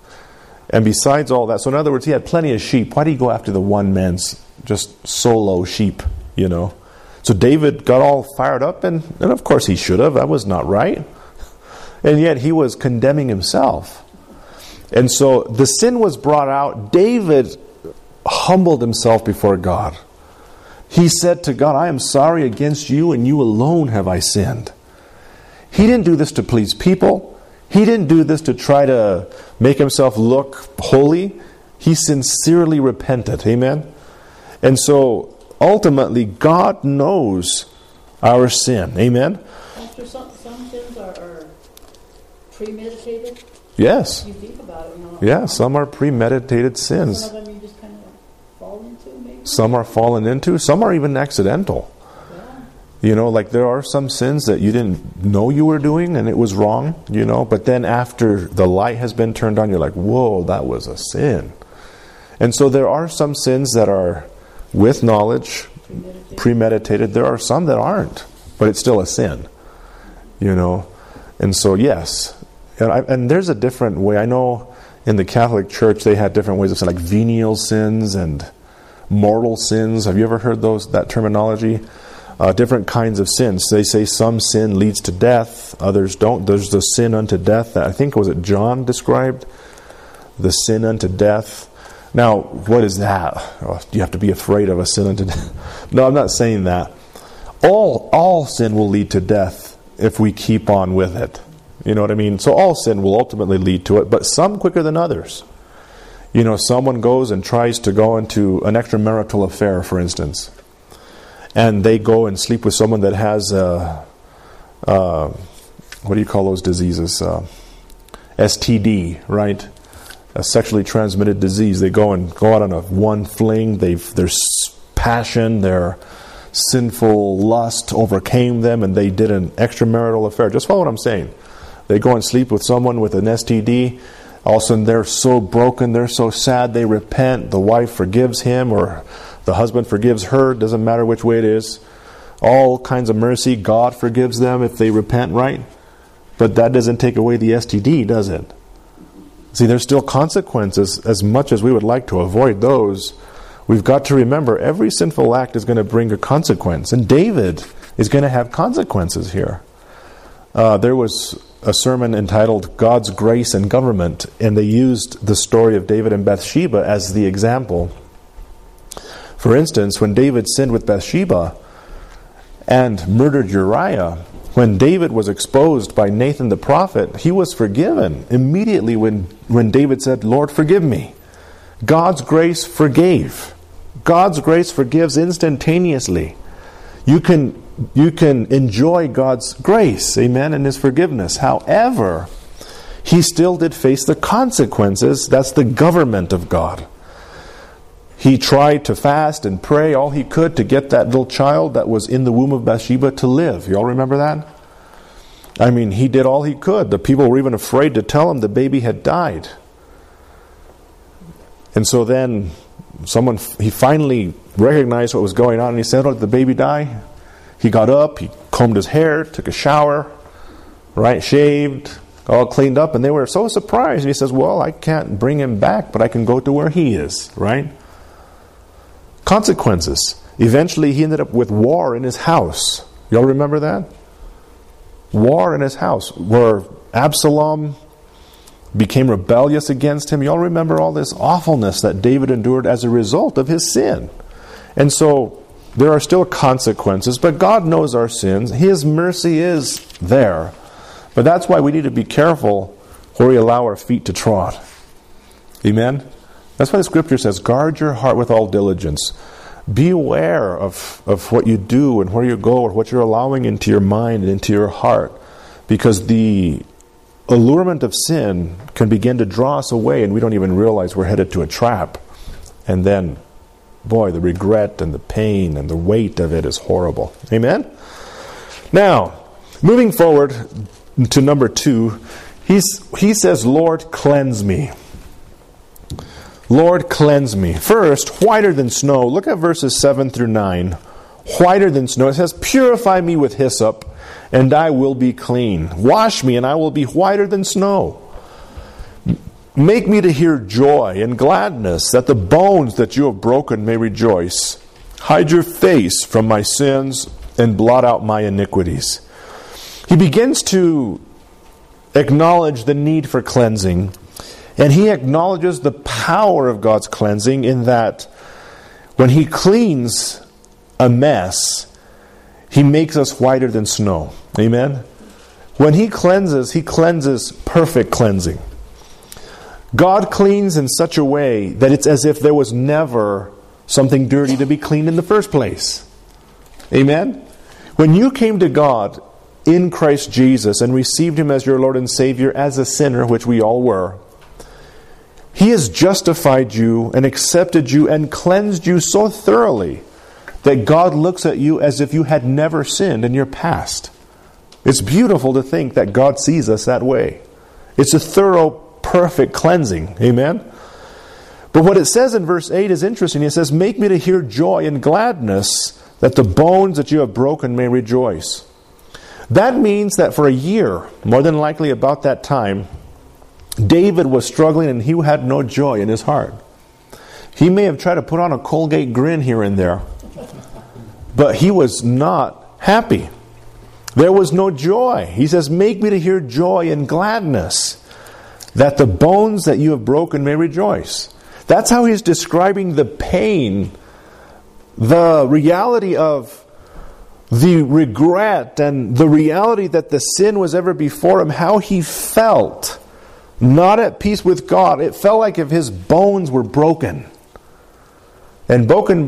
And besides all that, so in other words, he had plenty of sheep. Why did he go after the one man's just solo sheep, you know? So David got all fired up, and of course he should have. That was not right. And yet he was condemning himself. And so the sin was brought out. David humbled himself before God. He said to God, I am sorry against you, and you alone have I sinned. He didn't do this to please people. He didn't do this to try to make himself look holy. He sincerely repented. Amen? And so ultimately, God knows our sin. Amen? Pastor, some sins are premeditated. Yes. You think about it, you know. Yeah, some are premeditated sins. Some of them you just kind of fall into, maybe. Some are fallen into. Some are even accidental. Yeah. You know, like there are some sins that you didn't know you were doing and it was wrong, you know. But then after the light has been turned on, you're like, whoa, that was a sin. And so there are some sins that are with knowledge, premeditated. There are some that aren't, but it's still a sin, you know. And so, yes. And there's a different way. I know in the Catholic Church they had different ways of saying, like venial sins and mortal sins. Have you ever heard that terminology? Different kinds of sins. They say some sin leads to death, others don't. There's the sin unto death that I think was it John described, the sin unto death. Now, what is that? Oh, do you have to be afraid of a sin unto death? No, I'm not saying that. All sin will lead to death if we keep on with it. You know what I mean? So all sin will ultimately lead to it, but some quicker than others. You know, someone goes and tries to go into an extramarital affair, for instance, and they go and sleep with someone that has what do you call those diseases? STD, right? A sexually transmitted disease. They go out on a one fling. Their passion, their sinful lust overcame them, and they did an extramarital affair. Just follow what I'm saying. They go and sleep with someone with an STD. All of a sudden, they're so broken, they're so sad, they repent. The wife forgives him, or the husband forgives her. Doesn't matter which way it is. All kinds of mercy. God forgives them if they repent, right? But that doesn't take away the STD, does it? See, there's still consequences. As much as we would like to avoid those, we've got to remember every sinful act is going to bring a consequence. And David is going to have consequences here. There was a sermon entitled God's Grace and Government, and they used the story of David and Bathsheba as the example. For instance, when David sinned with Bathsheba and murdered Uriah, when David was exposed by Nathan the prophet, he was forgiven immediately when David said, Lord, forgive me. God's grace forgave. God's grace forgives instantaneously. You can enjoy God's grace, amen, and His forgiveness. However, he still did face the consequences. That's the government of God. He tried to fast and pray all he could to get that little child that was in the womb of Bathsheba to live. You all remember that? I mean, he did all he could. The people were even afraid to tell him the baby had died. And so then he finally recognized what was going on, and he said, oh, did the baby die? He got up, he combed his hair, took a shower, right, shaved, all cleaned up, and they were so surprised. And he says, well, I can't bring him back, but I can go to where he is, right? Consequences. Eventually he ended up with war in his house. Y'all remember that? War in his house, where Absalom became rebellious against him. Y'all remember all this awfulness that David endured as a result of his sin. And so there are still consequences, but God knows our sins. His mercy is there. But that's why we need to be careful where we allow our feet to trod. Amen? That's why the Scripture says, guard your heart with all diligence. Be aware of what you do and where you go, or what you're allowing into your mind and into your heart. Because the allurement of sin can begin to draw us away, and we don't even realize we're headed to a trap. And then, boy, the regret and the pain and the weight of it is horrible. Amen? Now, moving forward to number 2, he says, Lord, cleanse me. Lord, cleanse me. First, whiter than snow. Look at verses 7 through 9. Whiter than snow. It says, purify me with hyssop, and I will be clean. Wash me, and I will be whiter than snow. Make me to hear joy and gladness, that the bones that you have broken may rejoice. Hide your face from my sins, and blot out my iniquities. He begins to acknowledge the need for cleansing. And he acknowledges the power of God's cleansing in that when He cleans a mess, He makes us whiter than snow. Amen? When He cleanses perfect cleansing. God cleans in such a way that it's as if there was never something dirty to be cleaned in the first place. Amen? When you came to God in Christ Jesus and received Him as your Lord and Savior as a sinner, which we all were, He has justified you and accepted you and cleansed you so thoroughly that God looks at you as if you had never sinned in your past. It's beautiful to think that God sees us that way. It's a thorough, perfect cleansing. Amen? But what it says in verse 8 is interesting. It says, make me to hear joy and gladness, that the bones that you have broken may rejoice. That means that for a year, more than likely about that time, David was struggling and he had no joy in his heart. He may have tried to put on a Colgate grin here and there, but he was not happy. There was no joy. He says, make me to hear joy and gladness, that the bones that you have broken may rejoice. That's how he's describing the pain, the reality of the regret and the reality that the sin was ever before him, how he felt not at peace with God. It felt like if his bones were broken. And broken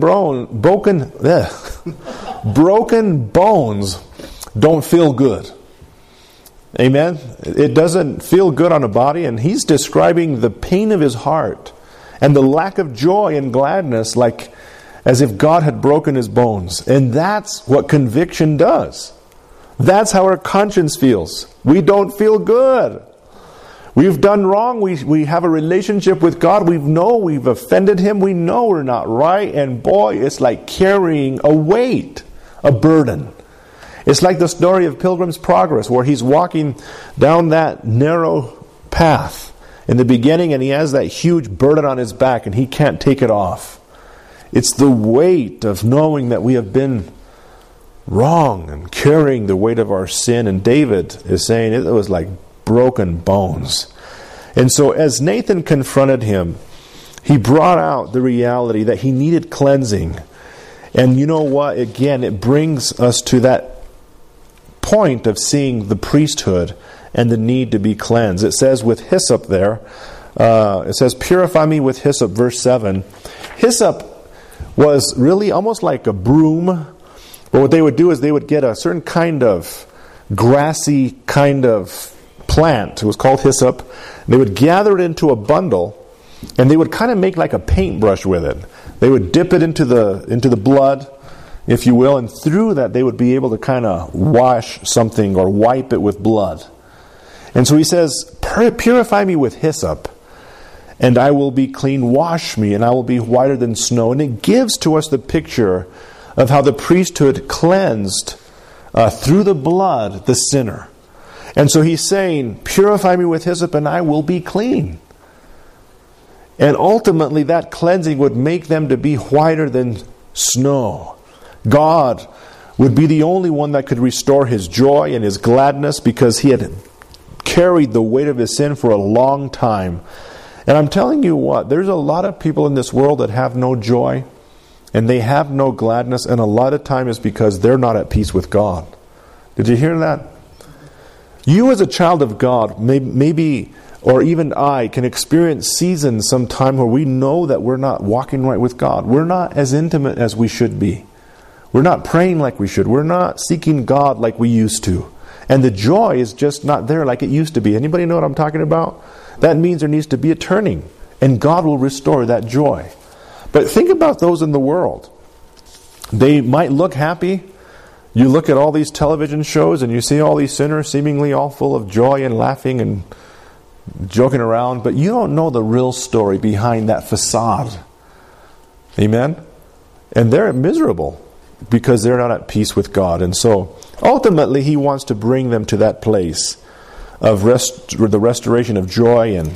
bones don't feel good. Amen? It doesn't feel good on a body, and he's describing the pain of his heart and the lack of joy and gladness, like as if God had broken his bones. And that's what conviction does. That's how our conscience feels. We don't feel good. We've done wrong. We have a relationship with God. We know we've offended him. We know we're not right. And boy, it's like carrying a weight, a burden. It's like the story of Pilgrim's Progress, where he's walking down that narrow path in the beginning, and he has that huge burden on his back, and he can't take it off. It's the weight of knowing that we have been wrong and carrying the weight of our sin. And David is saying it was like broken bones. And so as Nathan confronted him, he brought out the reality that he needed cleansing. And you know what? Again, it brings us to that point of seeing the priesthood and the need to be cleansed. It says with hyssop there, it says, purify me with hyssop, verse 7. Hyssop was really almost like a broom. But what they would do is they would get a certain kind of grassy kind of plant. It was called hyssop. They would gather it into a bundle, and they would kind of make like a paintbrush with it. They would dip it into the blood, if you will, and through that they would be able to kind of wash something or wipe it with blood. And so he says, purify me with hyssop, and I will be clean. Wash me, and I will be whiter than snow. And it gives to us the picture of how the priesthood cleansed through the blood the sinner. And so he's saying, purify me with hyssop and I will be clean. And ultimately that cleansing would make them to be whiter than snow. God would be the only one that could restore his joy and his gladness, because he had carried the weight of his sin for a long time. And I'm telling you what, there's a lot of people in this world that have no joy and they have no gladness, and a lot of time is because they're not at peace with God. Did you hear that? You as a child of God, maybe, or even I, can experience seasons sometime where we know that we're not walking right with God. We're not as intimate as we should be. We're not praying like we should. We're not seeking God like we used to. And the joy is just not there like it used to be. Anybody know what I'm talking about? That means there needs to be a turning, and God will restore that joy. But think about those in the world. They might look happy. You look at all these television shows and you see all these sinners seemingly all full of joy and laughing and joking around, but you don't know the real story behind that facade. Amen? And they're miserable because they're not at peace with God. And so ultimately he wants to bring them to that place of the restoration of joy and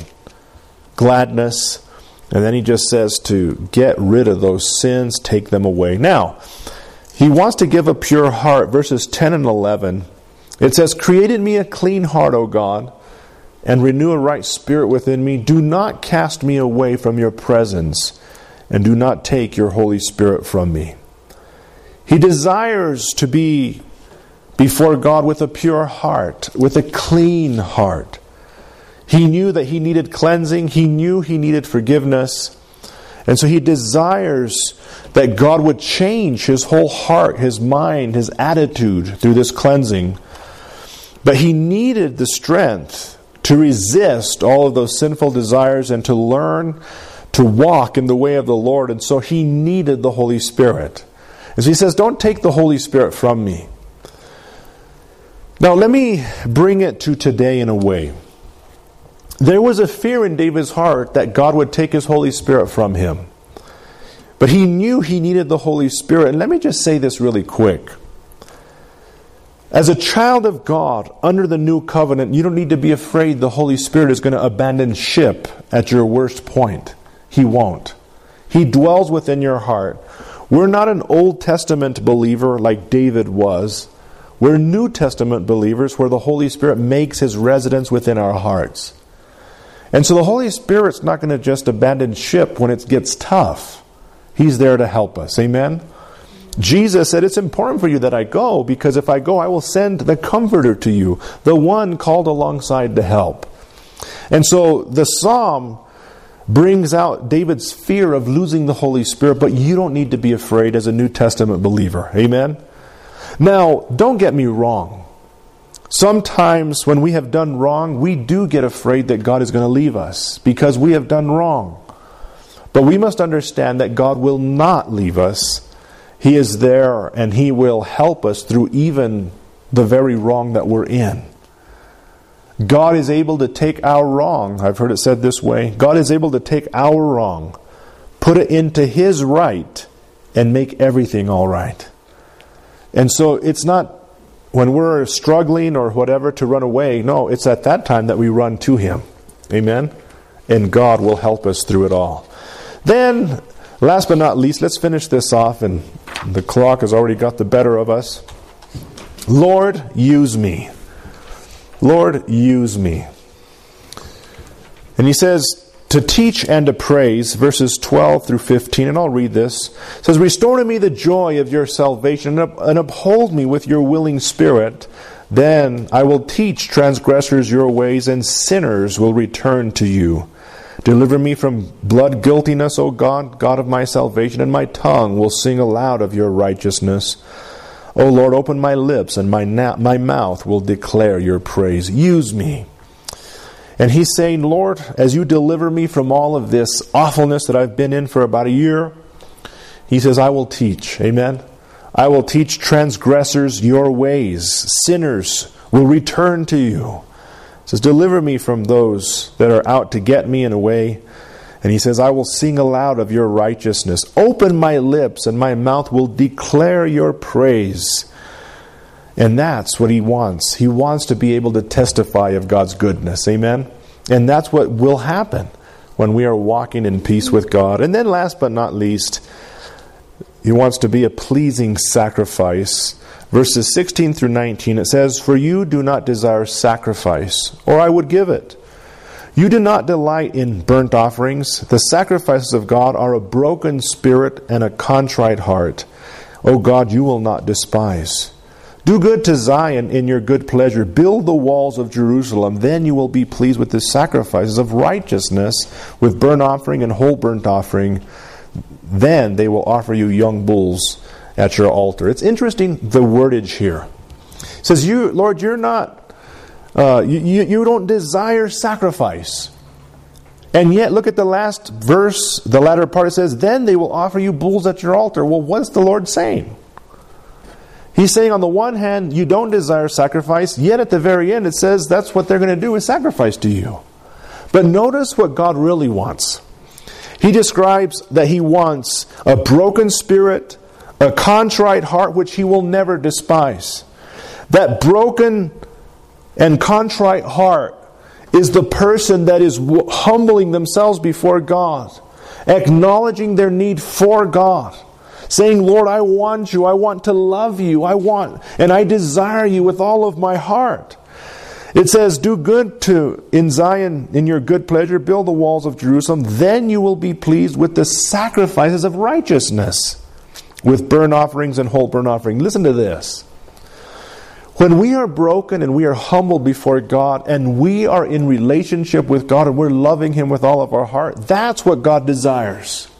gladness. And then he just says to get rid of those sins, take them away. Now, he wants to give a pure heart. Verses 10 and 11. It says, create in me a clean heart, O God, and renew a right spirit within me. Do not cast me away from your presence, and do not take your Holy Spirit from me. He desires to be before God with a pure heart, with a clean heart. He knew that he needed cleansing. He knew he needed forgiveness. And so he desires that God would change his whole heart, his mind, his attitude through this cleansing. But he needed the strength to resist all of those sinful desires and to learn to walk in the way of the Lord. And so he needed the Holy Spirit. And so he says, don't take the Holy Spirit from me. Now let me bring it to today in a way. There was a fear in David's heart that God would take his Holy Spirit from him. But he knew he needed the Holy Spirit. And let me just say this really quick. As a child of God, under the new covenant, you don't need to be afraid the Holy Spirit is going to abandon ship at your worst point. He won't. He dwells within your heart. We're not an Old Testament believer like David was. We're New Testament believers where the Holy Spirit makes his residence within our hearts. And so the Holy Spirit's not going to just abandon ship when it gets tough. He's there to help us. Amen? Jesus said, it's important for you that I go, because if I go, I will send the Comforter to you, the one called alongside to help. And so the psalm brings out David's fear of losing the Holy Spirit, but you don't need to be afraid as a New Testament believer. Amen? Now, don't get me wrong. Sometimes when we have done wrong, we do get afraid that God is going to leave us because we have done wrong. But we must understand that God will not leave us. He is there and He will help us through even the very wrong that we're in. God is able to take our wrong. I've heard it said this way. God is able to take our wrong, put it into His right, and make everything all right. And so it's not when we're struggling or whatever to run away. No, it's at that time that we run to Him. Amen? And God will help us through it all. Then, last but not least, let's finish this off, and the clock has already got the better of us. Lord, use me. Lord, use me. And he says, to teach and to praise, verses 12 through 15, and I'll read this. It says, restore to me the joy of your salvation, and uphold me with your willing spirit. Then I will teach transgressors your ways, and sinners will return to you. Deliver me from blood guiltiness, O God, God of my salvation, and my tongue will sing aloud of your righteousness. O Lord, open my lips, and my mouth will declare your praise. Use me. And he's saying, Lord, as you deliver me from all of this awfulness that I've been in for about a year, he says, I will teach. Amen? I will teach transgressors your ways. Sinners will return to you. He says, deliver me from those that are out to get me in a way. And he says, I will sing aloud of your righteousness. Open my lips, and my mouth will declare your praise. And that's what he wants. He wants to be able to testify of God's goodness. Amen? And that's what will happen when we are walking in peace with God. And then last but not least, he wants to be a pleasing sacrifice. Verses 16 through 19, it says, for you do not desire sacrifice, or I would give it. You do not delight in burnt offerings. The sacrifices of God are a broken spirit and a contrite heart. O God, you will not despise. Do good to Zion in your good pleasure. Build the walls of Jerusalem. Then you will be pleased with the sacrifices of righteousness, with burnt offering and whole burnt offering. Then they will offer you young bulls at your altar. It's interesting, the wordage here. It says, "You, Lord, you're not, you don't desire sacrifice." And yet, look at the last verse, the latter part, it says, "Then they will offer you bulls at your altar." Well, what's the Lord saying? He's saying, on the one hand, you don't desire sacrifice, yet at the very end it says that's what they're going to do, is sacrifice to you. But notice what God really wants. He describes that He wants a broken spirit, a contrite heart, which He will never despise. That broken and contrite heart is the person that is humbling themselves before God, acknowledging their need for God, saying, Lord, I want you, I want to love you, and I desire you with all of my heart. It says, do good in Zion in your good pleasure, build the walls of Jerusalem, then you will be pleased with the sacrifices of righteousness, with burnt offerings and whole burnt offering. Listen to this. When we are broken and we are humbled before God, and we are in relationship with God, and we're loving Him with all of our heart, that's what God desires.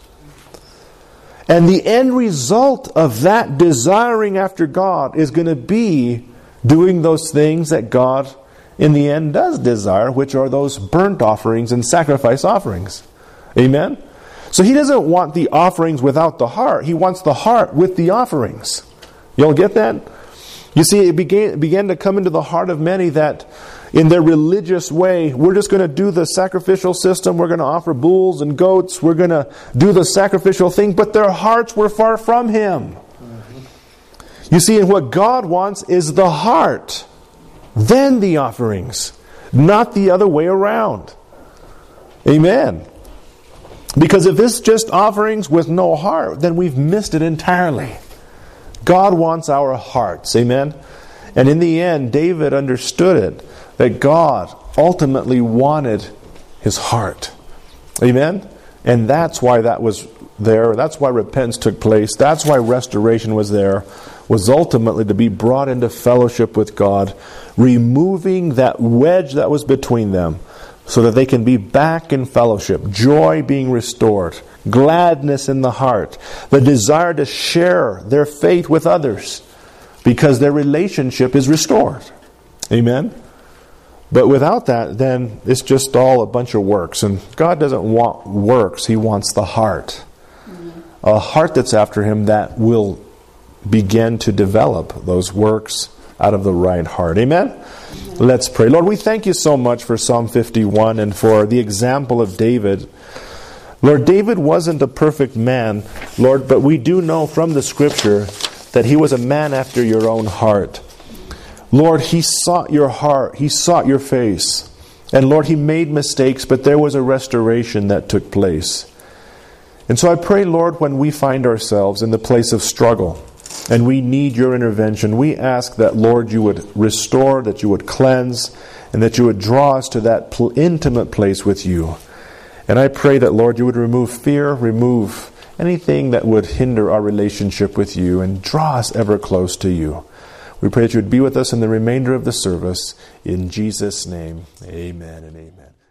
And the end result of that desiring after God is going to be doing those things that God in the end does desire, which are those burnt offerings and sacrifice offerings. Amen? So He doesn't want the offerings without the heart. He wants the heart with the offerings. Y'all get that? You see, it began to come into the heart of many that in their religious way, we're just going to do the sacrificial system, we're going to offer bulls and goats, we're going to do the sacrificial thing, but their hearts were far from Him. You see, and what God wants is the heart, then the offerings, not the other way around. Amen. Because if it's just offerings with no heart, then we've missed it entirely. God wants our hearts. Amen. And in the end, David understood it, that God ultimately wanted his heart. Amen. And that's why that was there. That's why repentance took place. That's why restoration was there, was ultimately to be brought into fellowship with God, removing that wedge that was between them so that they can be back in fellowship, joy being restored, gladness in the heart, the desire to share their faith with others because their relationship is restored. Amen? But without that, then it's just all a bunch of works. And God doesn't want works. He wants the heart. A heart that's after Him that will begin to develop those works out of the right heart. Amen? Let's pray. Lord, we thank You so much for Psalm 51 and for the example of David. Lord, David wasn't a perfect man, Lord, but we do know from the Scripture that he was a man after Your own heart. Lord, he sought Your heart. He sought Your face. And Lord, he made mistakes, but there was a restoration that took place. And so I pray, Lord, when we find ourselves in the place of struggle and we need Your intervention, we ask that, Lord, You would restore, that You would cleanse, and that You would draw us to that intimate place with You. And I pray that, Lord, You would remove fear, remove anything that would hinder our relationship with You, and draw us ever close to You. We pray that You would be with us in the remainder of the service. In Jesus' name, amen and amen.